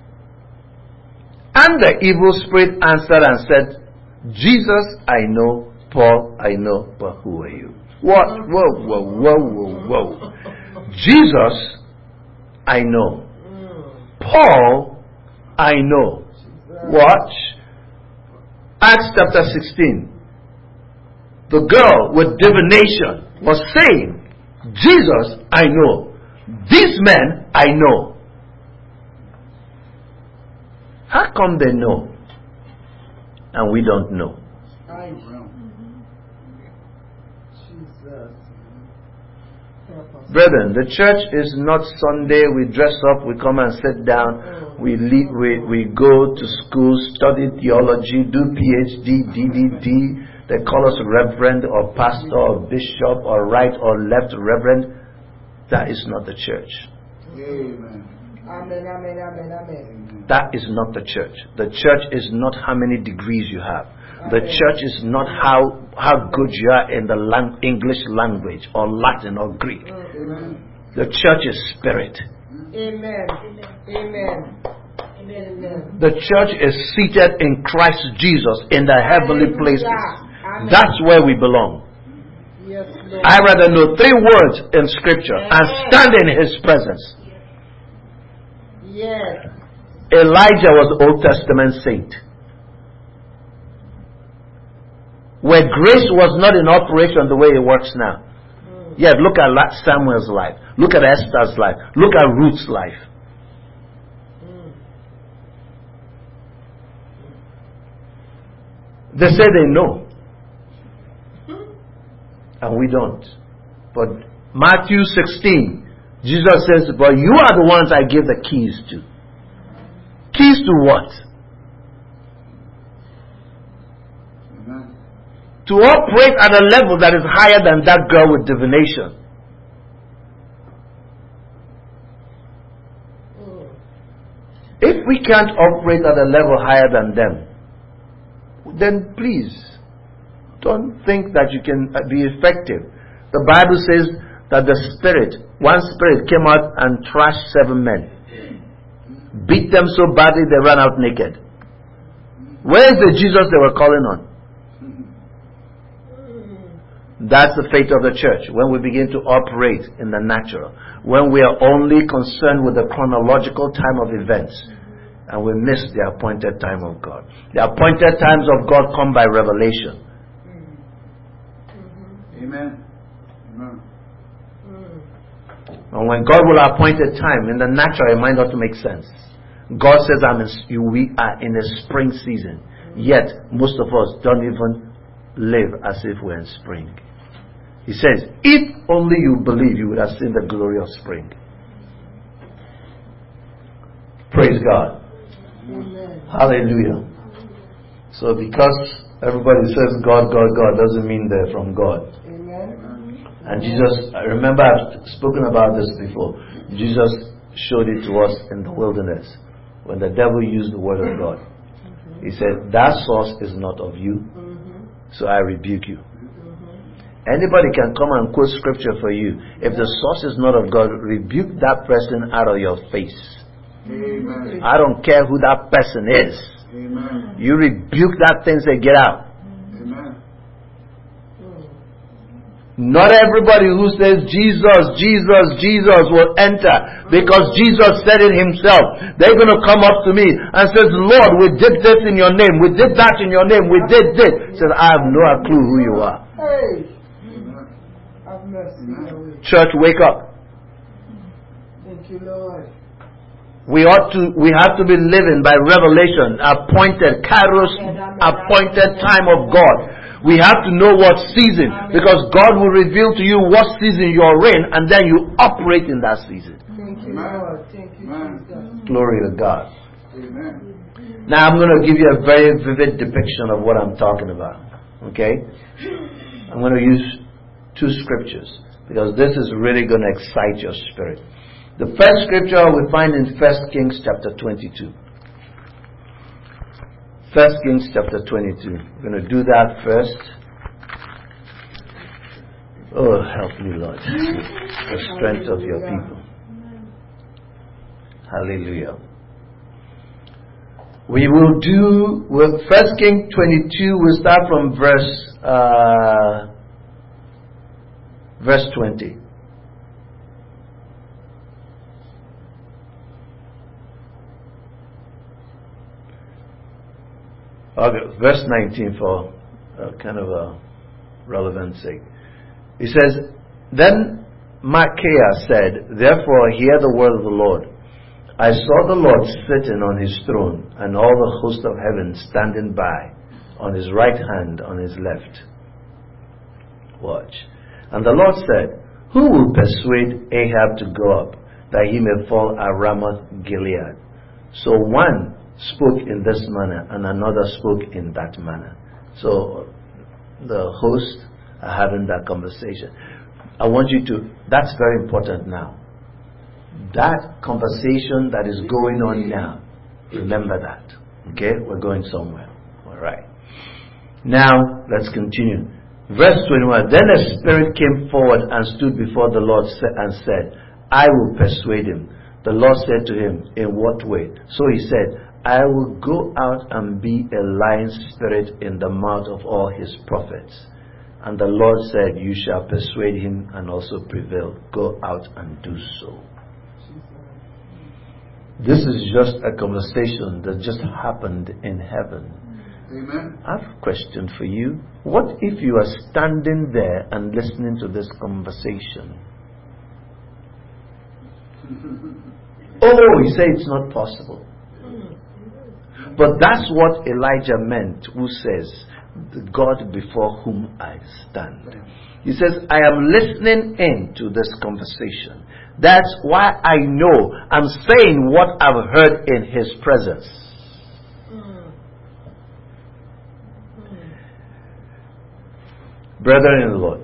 And the evil spirit answered and said, Jesus I know, Paul I know, but who are you? What? Whoa, whoa, whoa, whoa, whoa. Jesus I know. Paul I know. Watch. Acts chapter sixteen. The girl with divination was saying, Jesus I know. These men I know. How come they know and we don't know? Brethren, the church is not Sunday. We dress up, we come and sit down, we lead, we we go to school, study theology, do PhD, D D D. They call us reverend or pastor or bishop or right or left reverend. That is not the church. Amen. Amen, amen, amen, amen. That is not the church. The church is not how many degrees you have. The church is not how how good you are in the lang- English language or Latin or Greek. Amen. The church is spirit. Amen. Amen. Amen. The church is seated in Christ Jesus in the heavenly places. Amen. That's where we belong. Yes, Lord. I rather know three words in scripture and stand in his presence. Yes. Elijah was an Old Testament saint, where grace was not in operation the way it works now. Yeah, look at Samuel's life. Look at Esther's life. Look at Ruth's life. They say they know. And we don't. But Matthew sixteen, Jesus says, but you are the ones I give the keys to. Keys to what? Amen. To operate at a level that is higher than that girl with divination. If we can't operate at a level higher than them, then please don't think that you can be effective. The Bible says that the spirit, one spirit came out and thrashed seven men, beat them so badly they ran out naked. Where is the Jesus they were calling on? That's the fate of the church when we begin to operate in the natural, when we are only concerned with the chronological time of events and we miss the appointed time of God. The appointed times of God come by revelation. Amen. Amen. And when God will appoint a time, in the natural it might not make sense. God says, I'm in, we are in a spring season. Yet most of us don't even live as if we're in spring. He says, if only you believe, you would have seen the glory of spring. Praise God. Amen. Hallelujah. So because everybody says God, God, God, doesn't mean they're from God. Amen. And Jesus, I remember I've spoken about this before. Jesus showed it to us in the wilderness when the devil used the word of God. He said, that source is not of you, so I rebuke you. Anybody can come and quote scripture for you. If the source is not of God, rebuke that person out of your face. Amen. I don't care who that person is. Amen. You rebuke that thing, say get out. Amen. Not everybody who says Jesus, Jesus, Jesus will enter, because Jesus said it himself. They're going to come up to me and says, Lord, we did this in your name, we did that in your name, we did this. He says, I have no clue who you are. Hey. Have mercy. Church, wake up. Thank you, Lord. We ought to, we have to be living by revelation, appointed, kairos, appointed time of God. We have to know what season, because God will reveal to you what season you're in, and then you operate in that season. Thank you, Lord. Thank you, Jesus. Glory to God. Amen. Now I'm going to give you a very vivid depiction of what I'm talking about. Okay? I'm going to use two scriptures, because this is really going to excite your spirit. The first scripture we find in First Kings chapter twenty-two. First Kings chapter twenty-two. We're going to do that first. Oh, help me, Lord. The strength of your people. Hallelujah. We will do with First Kings twenty-two. We'll start from verse uh, verse twenty. Okay, verse nineteen for uh, kind of a relevant sake. He says, Then Micaiah said, Therefore hear the word of the Lord. I saw the Lord sitting on his throne, and all the host of heaven standing by, on his right hand, on his left. Watch. And the Lord said, Who will persuade Ahab to go up, that he may fall at Ramoth Gilead? So one spoke in this manner, and another spoke in that manner. So the hosts are having that conversation. I want you to, that's very important now. That conversation that is going on now, remember that. Okay? We're going somewhere. Alright. Now, let's continue. Verse twenty-one. Then a spirit came forward and stood before the Lord and said, I will persuade him. The Lord said to him, In what way? So he said, I will go out and be a lying spirit in the mouth of all his prophets. And the Lord said, You shall persuade him and also prevail. Go out and do so. This is just a conversation that just happened in heaven. Amen. I have a question for you. What if you are standing there and listening to this conversation? Oh, you say it's not possible. But that's what Elijah meant, who says, the God before whom I stand. He says, I am listening in to this conversation. That's why I know I'm saying what I've heard in his presence. Mm. Mm. Brethren in the Lord,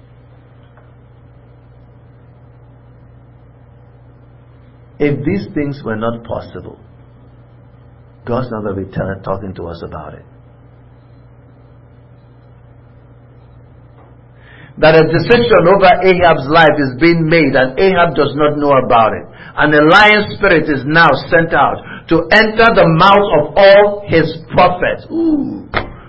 if these things were not possible, God's not going to be telling, talking to us about it. That a decision over Ahab's life is being made and Ahab does not know about it. And a lion spirit is now sent out to enter the mouth of all his prophets. Ooh.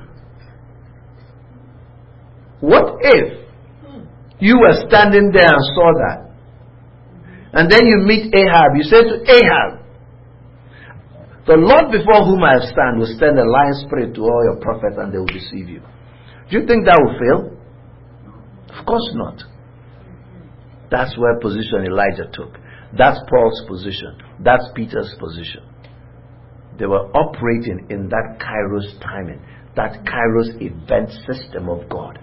What if you were standing there and saw that? And then you meet Ahab. You say to Ahab, the Lord before whom I stand will send a lion spirit to all your prophets and they will deceive you. Do you think that will fail? Of course not. That's where position Elijah took. That's Paul's position. That's Peter's position. They were operating in that Kairos timing, that Kairos event system of God.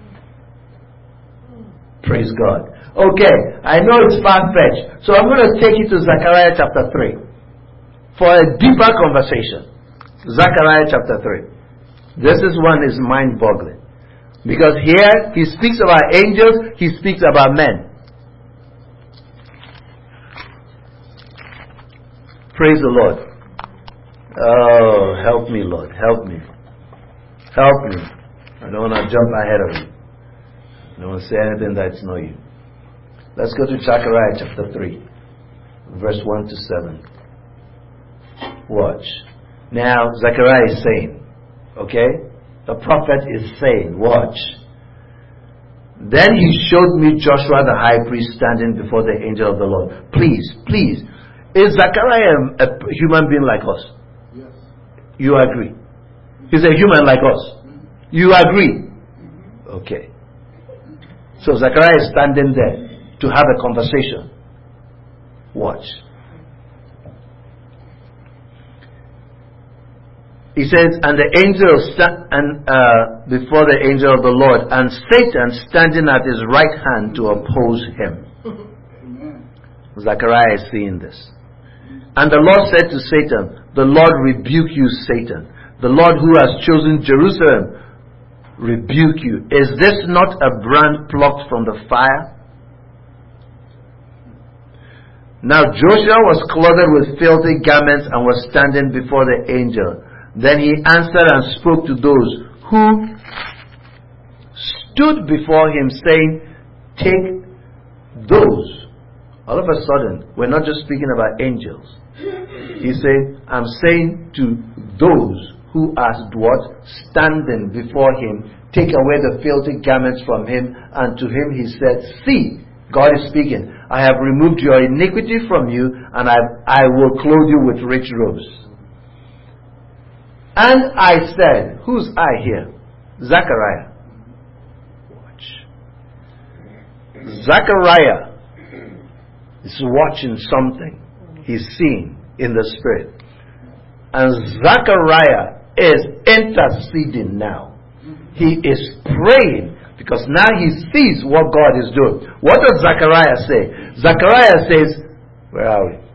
Praise God. Okay, I know it's far-fetched, so I'm going to take you to Zechariah chapter three for a deeper conversation. Zechariah chapter three. This is one is mind-boggling. Because here, he speaks about angels, he speaks about men. Praise the Lord. Oh, help me, Lord. Help me. Help me. I don't want to jump ahead of you. I don't want to say anything that's not you. Let's go to Zechariah chapter three, verse one to seven. Watch. Now, Zechariah is saying, okay? The prophet is saying, watch. Then he showed me Joshua the high priest standing before the angel of the Lord. Please, please. Is Zechariah a human being like us? Yes. You agree? He's a human like us. You agree? Okay. So Zechariah is standing there to have a conversation. Watch. He says, and the angel sta- and uh, before the angel of the Lord, and Satan standing at his right hand to oppose him. Amen. Zechariah is seeing this. And the Lord said to Satan, the Lord rebuke you, Satan. The Lord who has chosen Jerusalem rebuke you. Is this not a brand plucked from the fire? Now Joshua was clothed with filthy garments and was standing before the angel. Then he answered and spoke to those who stood before him, saying, take those. All of a sudden, we're not just speaking about angels. He said, I'm saying to those who are what? Standing before him, take away the filthy garments from him. And to him he said, see, God is speaking, I have removed your iniquity from you, and I, I will clothe you with rich robes. And I said, who's I here? Zechariah. Watch. Zechariah is watching something. He's seeing in the spirit. And Zechariah is interceding now. He is praying because now he sees what God is doing. What does Zechariah say? Zechariah says, where are we?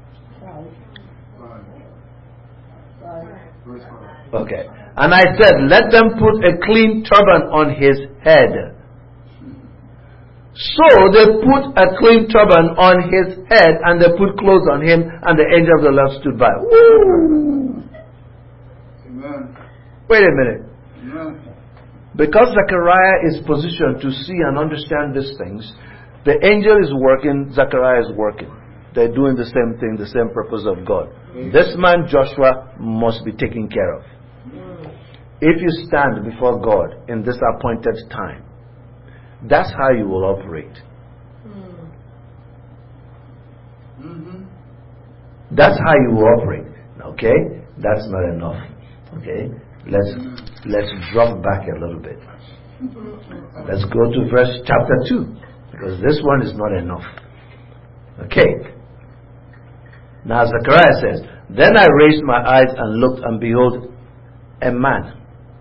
Okay. And I said, let them put a clean turban on his head. So they put a clean turban on his head, and they put clothes on him, and the angel of the Lord stood by. Woo! Amen. Wait a minute. Amen. Because Zechariah is positioned to see and understand these things, the angel is working, Zechariah is working. They're doing the same thing, the same purpose of God. This man, Joshua, must be taken care of. If you stand before God in this appointed time, that's how you will operate. Mm-hmm. That's how you will operate. Okay? That's not enough. Okay? Let's let's drop back a little bit. Let's go to verse chapter two, because this one is not enough. Okay. Now Zechariah says, then I raised my eyes and looked, and behold, a man.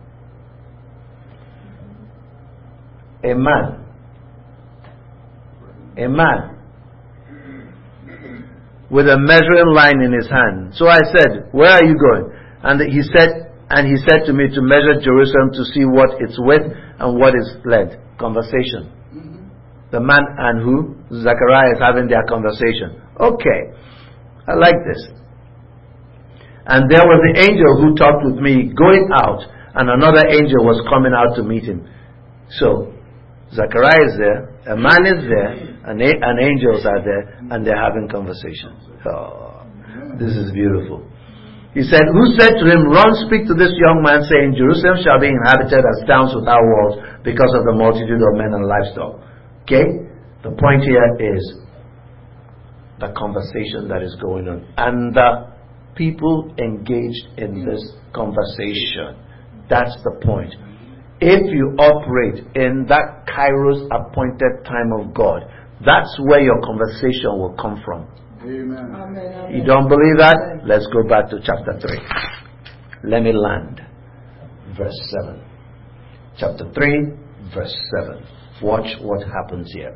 A man. A man. With a measuring line in his hand. So I said, where are you going? And he said, and he said to me to measure Jerusalem to see what its width and what its length. Conversation. Mm-hmm. The man and who? Zechariah is having their conversation. Okay. I like this. And there was the angel who talked with me going out, and another angel was coming out to meet him. So, Zechariah is there, a man is there, and, a- and angels are there, and they're having conversations. Oh, this is beautiful. He said, who said to him, run, speak to this young man, saying, Jerusalem shall be inhabited as towns without walls because of the multitude of men and livestock. Okay? The point here is the conversation that is going on. And the people engaged in this conversation. That's the point. If you operate in that Kairos appointed time of God, that's where your conversation will come from. Amen. Amen. You don't believe that? Let's go back to chapter three. Let me land. Verse seven. Chapter three, verse seven. Watch what happens here.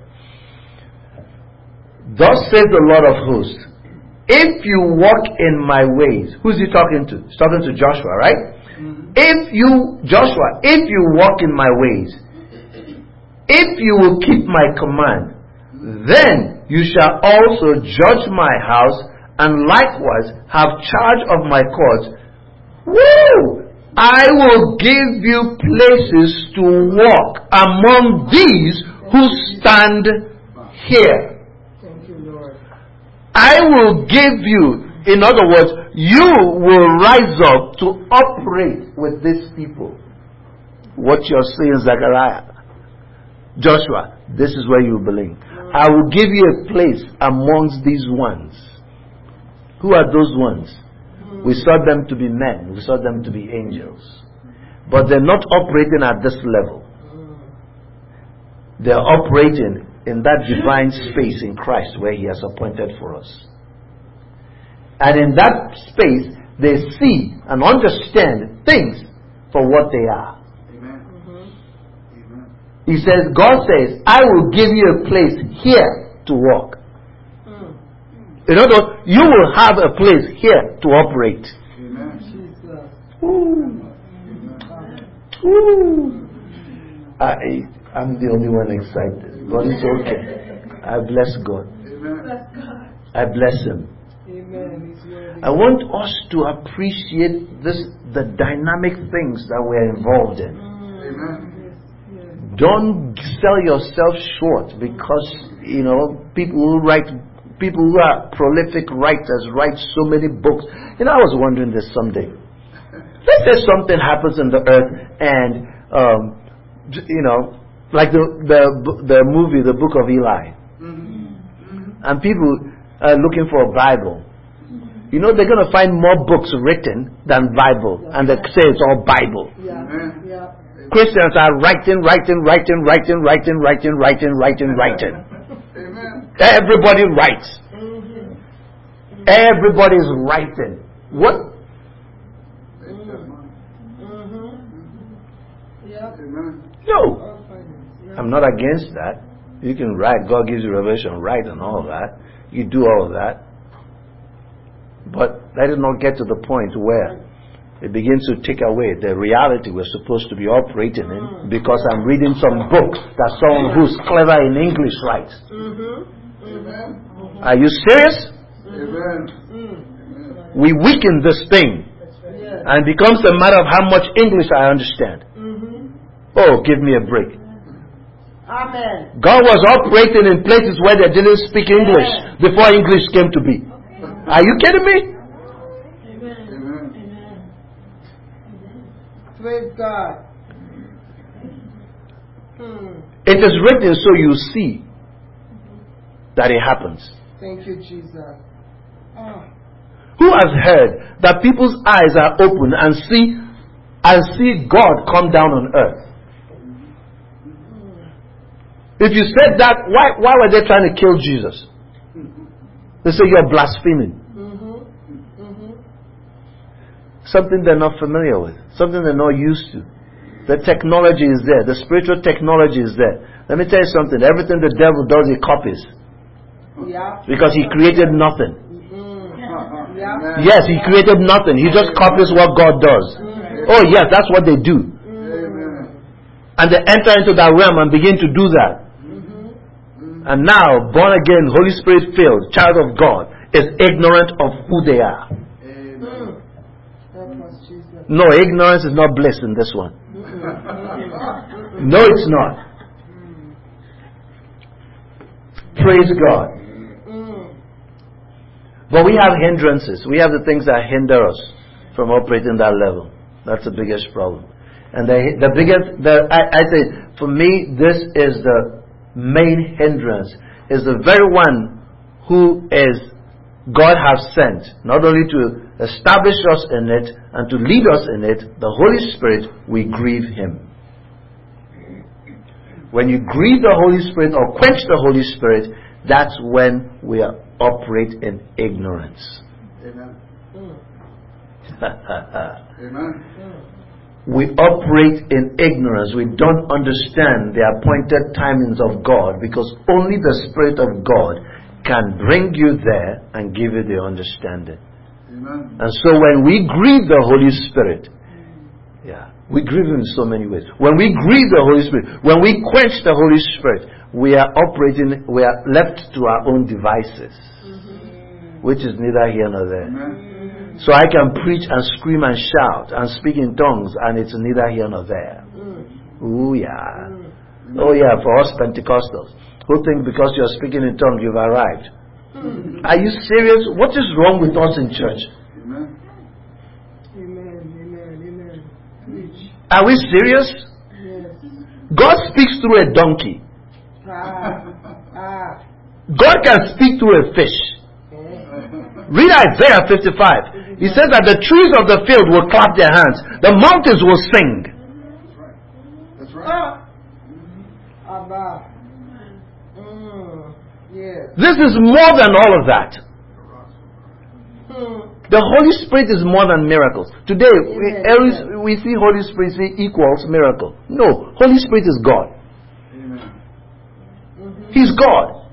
Thus says the Lord of hosts, if you walk in my ways. Who's he talking to? He's talking to Joshua, right? Mm-hmm. If you, Joshua, if you walk in my ways, if you will keep my command, then you shall also judge my house, and likewise have charge of my courts. Woo! I will give you places to walk among these who stand here. Thank you, Lord. I will give you, in other words, you will rise up to operate with these people. What you're saying, Zechariah, Joshua, this is where you belong. I will give you a place amongst these ones. Who are those ones? We saw them to be men. We saw them to be angels. But they're not operating at this level. They're operating in that divine space in Christ where He has appointed for us. And in that space, they see and understand things for what they are. Amen. Amen. He says, God says, I will give you a place here to walk. Mm. In other words, you will have a place here to operate. Amen. Jesus. Ooh. Amen. Ooh. I, I'm the only one excited. But it's okay. I bless God. Amen. I bless Him. Amen. He's worthy. I want us to appreciate this, the dynamic things that we're involved in. Amen. Yes, yes. Don't sell yourself short because, you know, people who write, people who are prolific writers write so many books. You know, I was wondering this someday. Let's say something happens on the earth and, um, you know, like the, the, the movie, The Book of Eli. Mm-hmm. And people are looking for a Bible. You know, they're going to find more books written than Bible. And they say it's all Bible. Yeah. Yeah. Christians are writing, writing, writing, writing, writing, writing, writing, writing, writing. Amen. Everybody writes. Mm-hmm. Everybody is writing. What? Mm-hmm. Yeah. Amen. No. All finance. Yeah. I'm not against that. You can write. God gives you revelation, write and all that. You do all of that. But let it not get to the point where it begins to take away the reality we're supposed to be operating in because I'm reading some books that someone who's clever in English writes. Mm-hmm. Amen. Are you serious? Amen. Mm. We weaken this thing Yes. and it becomes a matter of how much English I understand. Mm-hmm. Oh, give me a break. Amen. God was operating in places where they didn't speak English before English came to be. Are you kidding me? Amen. Praise God. Hmm. It is written so you see that it happens. Thank you, Jesus. Oh. Who has heard that people's eyes are open and see and see God come down on earth? If you said that, why why were they trying to kill Jesus? They say you're blaspheming. Mm-hmm. Mm-hmm. Something they're not familiar with. Something they're not used to. The technology is there. The spiritual technology is there. Let me tell you something. Everything the devil does, he copies. Yeah. Because he created nothing. Mm. Yeah. Yes, he created nothing. He just copies what God does. Oh yes, that's what they do. Amen. And they enter into that realm and begin to do that. And now, born again, Holy Spirit filled, child of God, is ignorant of who they are. Amen. Help us, Jesus. No, ignorance is not bliss in this one. No, it's not. Praise God. But we have hindrances. We have the things that hinder us from operating that level. That's the biggest problem. And the, the biggest, the, I, I say, for me, this is the main hindrance, is the very one who is God has sent, not only to establish us in it and to lead us in it, the Holy Spirit, we grieve Him. When you grieve the Holy Spirit or quench the Holy Spirit, that's when we are, operate in ignorance. Amen. Mm. Amen. We operate in ignorance. We don't understand the appointed timings of God because only the Spirit of God can bring you there and give you the understanding. Amen. And so when we grieve the Holy Spirit, yeah, we grieve Him in so many ways. When we grieve the Holy Spirit, when we quench the Holy Spirit, we are operating, we are left to our own devices, which is neither here nor there. Amen. So I can preach and scream and shout and speak in tongues and it's neither here nor there. Ooh, yeah. Oh, yeah, for us Pentecostals who think because you're speaking in tongues you've arrived. Are you serious? What is wrong with us in church? Amen. Amen. Amen. Amen. Preach. Are we serious? Yes. God speaks through a donkey. Ah. Ah. God can speak through a fish. Read Isaiah fifty-five. He says that the trees of the field will clap their hands. The mountains will sing. That's right. Ah. Abba. Mm. Yes. This is more than all of that. Hmm. The Holy Spirit is more than miracles. Today, we, always, we see Holy Spirit say equals miracle. No, Holy Spirit is God. Amen. He's God.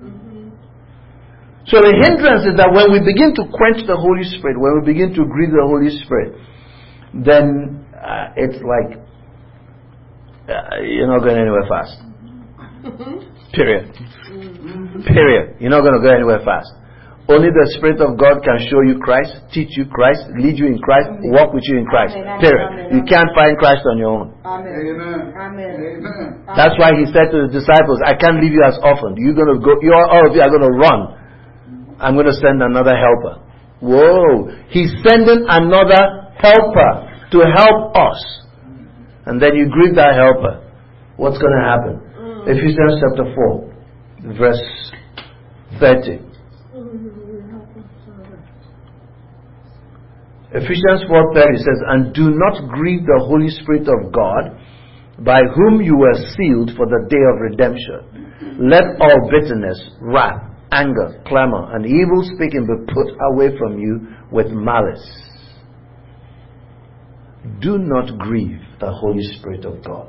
So the hindrance is that when we begin to quench the Holy Spirit, when we begin to grieve the Holy Spirit, then uh, it's like uh, you're not going anywhere fast. Period. Period. You're not going to go anywhere fast. Only the Spirit of God can show you Christ, teach you Christ, lead you in Christ, walk with you in Christ. Amen. Period. Amen. You can't find Christ on your own. Amen. Amen. Amen. Amen. That's why he said to the disciples, I can't leave you as orphans. You're going to go, you all, all of you are going to run. I'm going to send another helper. Whoa. He's sending another helper to help us. And then you grieve that helper. What's going to happen? Mm. Ephesians chapter four, verse thirty. Ephesians four thirty says, and do not grieve the Holy Spirit of God, by whom you were sealed for the day of redemption. Let all bitterness, wrath, anger, clamor, and evil speaking be put away from you with malice. Do not grieve the Holy Spirit of God.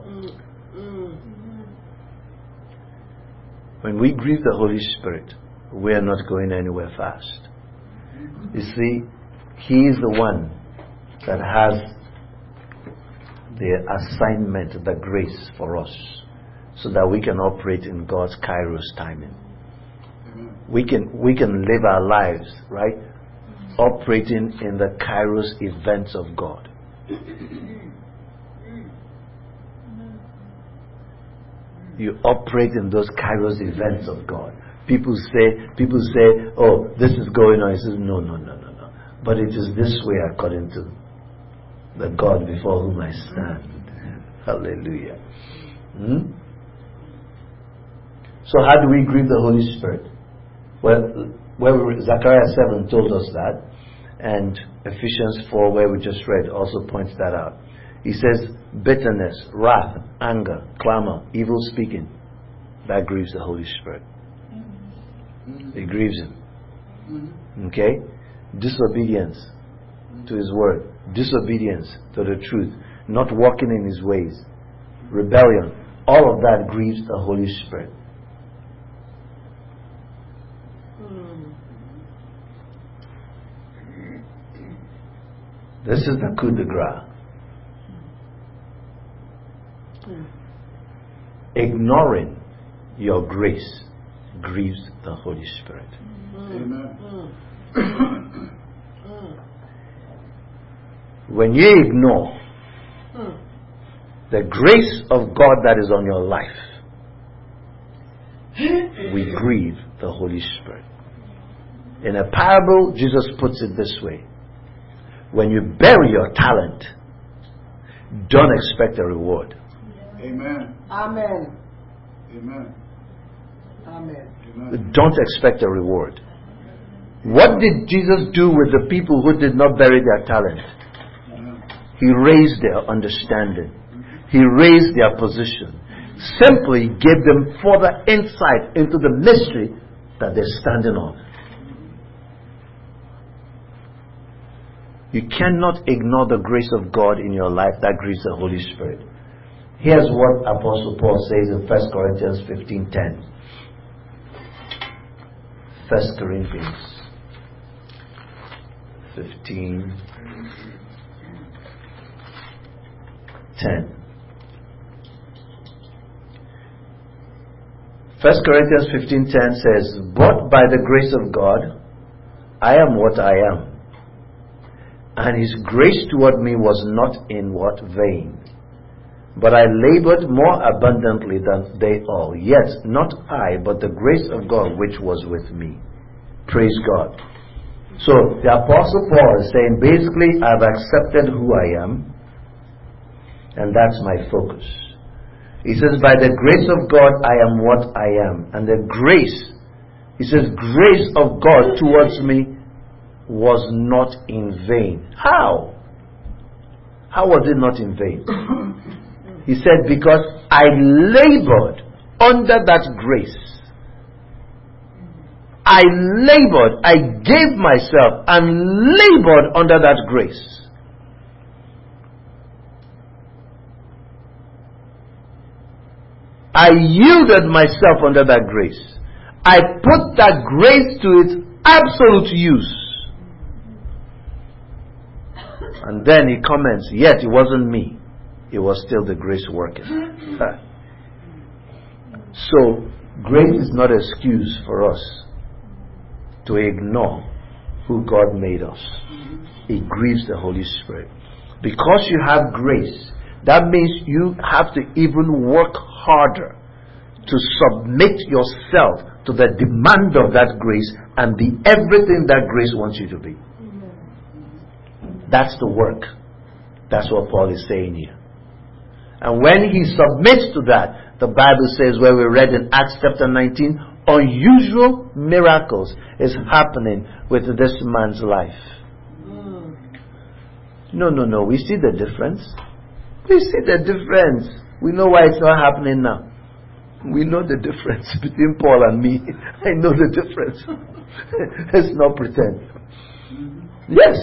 When we grieve the Holy Spirit, we are not going anywhere fast. You see, He is the one that has the assignment, the grace for us, so that we can operate in God's Kairos timing. We can we can live our lives, right, operating in the Kairos events of God. You operate in those Kairos events of God. People say, people say, oh, this is going on. He says, no, no, no, no, no. But it is this way according to the God before whom I stand. Hallelujah. Hmm? So how do we grieve the Holy Spirit? Well, where we, Zechariah seven told us that, and Ephesians four, where we just read, also points that out. He says, bitterness, wrath, anger, clamor, evil speaking, that grieves the Holy Spirit. It grieves Him. Okay? Disobedience to His word, disobedience to the truth, not walking in His ways, rebellion, all of that grieves the Holy Spirit. This is the coup de grace. Ignoring your grace grieves the Holy Spirit. Amen. When you ignore the grace of God that is on your life, we grieve the Holy Spirit. In a parable, Jesus puts it this way: when you bury your talent, don't expect a reward. Amen. Amen. Amen. Amen. Don't expect a reward. What did Jesus do with the people who did not bury their talent? He raised their understanding. He raised their position. Simply gave them further insight into the mystery that they're standing on. You cannot ignore the grace of God in your life that grieves the Holy Spirit. Here's what Apostle Paul says in First Corinthians fifteen ten. First Corinthians fifteen ten. First Corinthians fifteen ten says, but by the grace of God, I am what I am. And His grace toward me was not in what vain. But I labored more abundantly than they all. Yet not I, but the grace of God which was with me. Praise God. So the Apostle Paul is saying, basically, I've accepted who I am, and that's my focus. He says, by the grace of God, I am what I am. And the grace, he says, grace of God towards me was not in vain. How? How was it not in vain? He said, because I labored under that grace. I labored, I gave myself and labored under that grace. I yielded myself under that grace. I put that grace to its absolute use. And then he comments, yet it wasn't me. It was still the grace working. So, grace is not an excuse for us to ignore who God made us. It grieves the Holy Spirit. Because you have grace, that means you have to even work harder to submit yourself to the demand of that grace and be everything that grace wants you to be. That's the work. That's what Paul is saying here. And when he submits to that, the Bible says, where we read in Acts chapter nineteen, unusual miracles is happening with this man's life. No, no, no. We see the difference. We see the difference. We know why it's not happening now. We know the difference between Paul and me. I know the difference. Let's not pretend. Yes.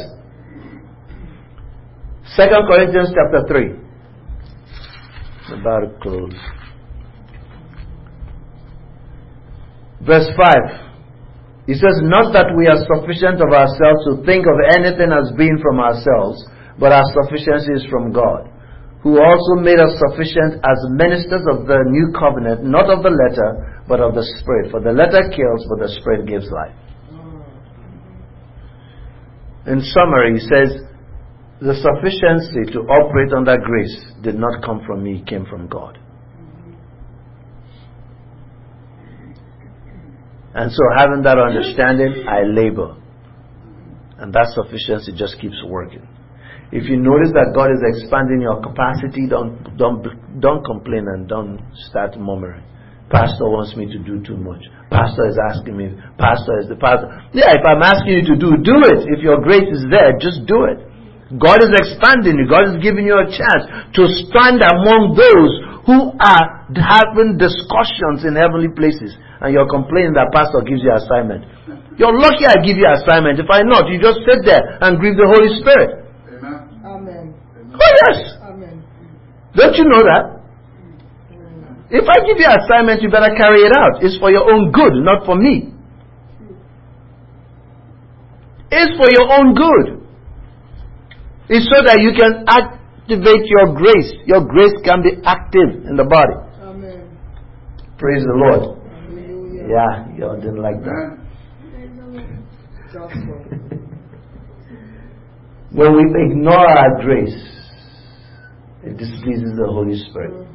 Second Corinthians chapter three. About to close. Verse five. He says, not that we are sufficient of ourselves to think of anything as being from ourselves, but our sufficiency is from God, who also made us sufficient as ministers of the new covenant, not of the letter, but of the Spirit. For the letter kills, but the Spirit gives life. In summary, he says, the sufficiency to operate under grace did not come from me, it came from God. And so having that understanding, I labor. And that sufficiency just keeps working. If you notice that God is expanding your capacity, don't don't don't complain and don't start murmuring. Pastor wants me to do too much. Pastor is asking me. Pastor is the pastor. Yeah, if I'm asking you to do, do it. If your grace is there, just do it. God is expanding you. God is giving you a chance to stand among those who are having discussions in heavenly places. And you're complaining that pastor gives you assignment. You're lucky I give you assignment. If I not, you just sit there and grieve the Holy Spirit. Amen. Oh yes. Amen. Don't you know that? If I give you assignment, you better carry it out. It's for your own good, not for me. It's for your own good. It's so that you can activate your grace. Your grace can be active in the body. Amen. Praise the Lord. Hallelujah. Yeah, you all didn't like that. When we ignore our grace, it displeases the Holy Spirit.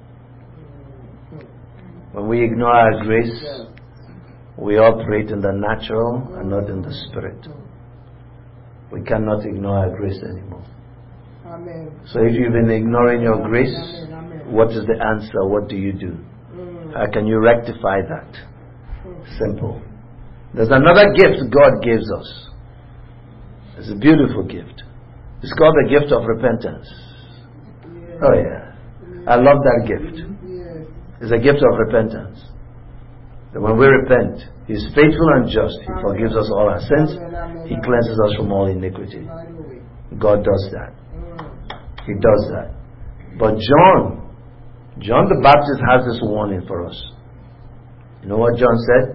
When we ignore our grace, we operate in the natural and not in the spirit. We cannot ignore our grace anymore. Amen. So if you've been ignoring your grace, Amen. Amen. what is the answer? What do you do? How can you rectify that? Simple. There's another gift God gives us. It's a beautiful gift. It's called the gift of repentance. Oh yeah. I love that gift. It's a gift of repentance. That when we repent, He is faithful and just. He forgives us all our sins. He cleanses us from all iniquity. God does that. He does that. But John, John the Baptist has this warning for us. You know what John said?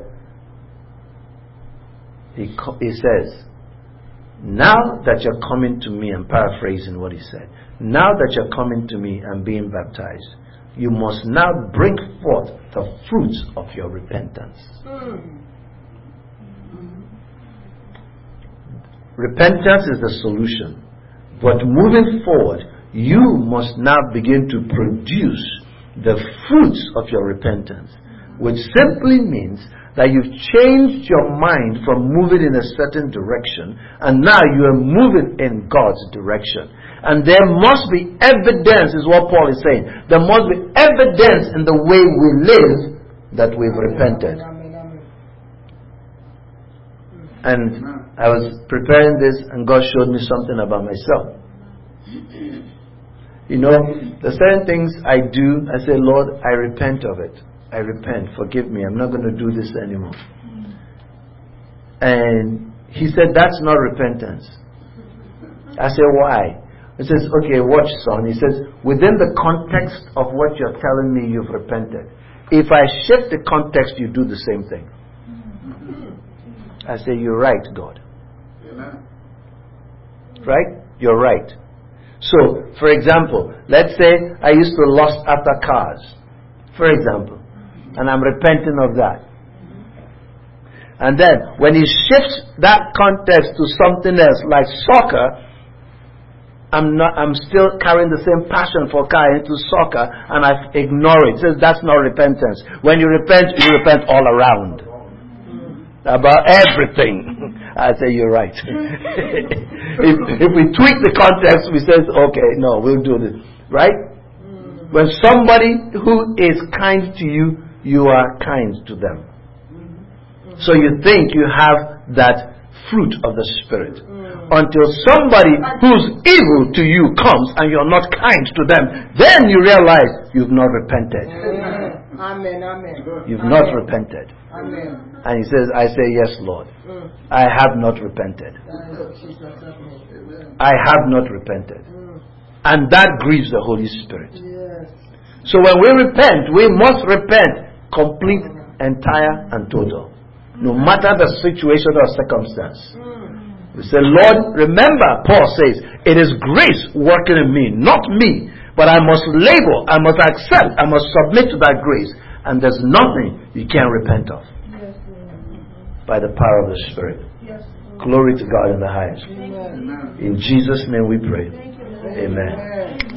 He, he says, now that you're coming to me, I'm paraphrasing what he said. Now that you're coming to me and being baptized, you must now bring forth the fruits of your repentance. Mm. Repentance is the solution. But moving forward, you must now begin to produce the fruits of your repentance, which simply means that you've changed your mind from moving in a certain direction and now you are moving in God's direction. And there must be evidence, is what Paul is saying. There must be evidence in the way we live that we've repented. And I was preparing this and God showed me something about myself. You know, the certain things I do, I say, Lord, I repent of it. I repent, forgive me, I'm not going to do this anymore. And he said, that's not repentance. I said, why? He says, okay, watch, son. He says, within the context of what you're telling me you've repented, if I shift the context, you do the same thing. I say, you're right, God. Right? You're right. So, for example, let's say I used to lust after cars, for example, and I'm repenting of that. And then, when he shifts that context to something else, like soccer, I'm not. I'm still carrying the same passion for car into soccer, and I ignore it. It says that's not repentance. When you repent, you repent all around, about everything. I say you're right. if, if we tweak the context, we say, okay, no, we'll do this, right? When somebody who is kind to you, you are kind to them. So you think you have that fruit of the Spirit. Until somebody who's evil to you comes and you're not kind to them, then you realize you've not repented. Amen. Amen. You've Amen. not repented. Amen. And he says, I say, yes, Lord. Mm. I have not repented. I have not repented. Mm. And that grieves the Holy Spirit. Yes. So when we repent, we must repent complete, entire, and total. No matter the situation or circumstance. We say, Lord, remember, Paul says, it is grace working in me, not me. But I must labor, I must accept, I must submit to that grace. And there's nothing you can't repent of. Yes. By the power of the Spirit. Yes. Glory to God in the highest. Amen. In Jesus' name we pray. Amen. Amen.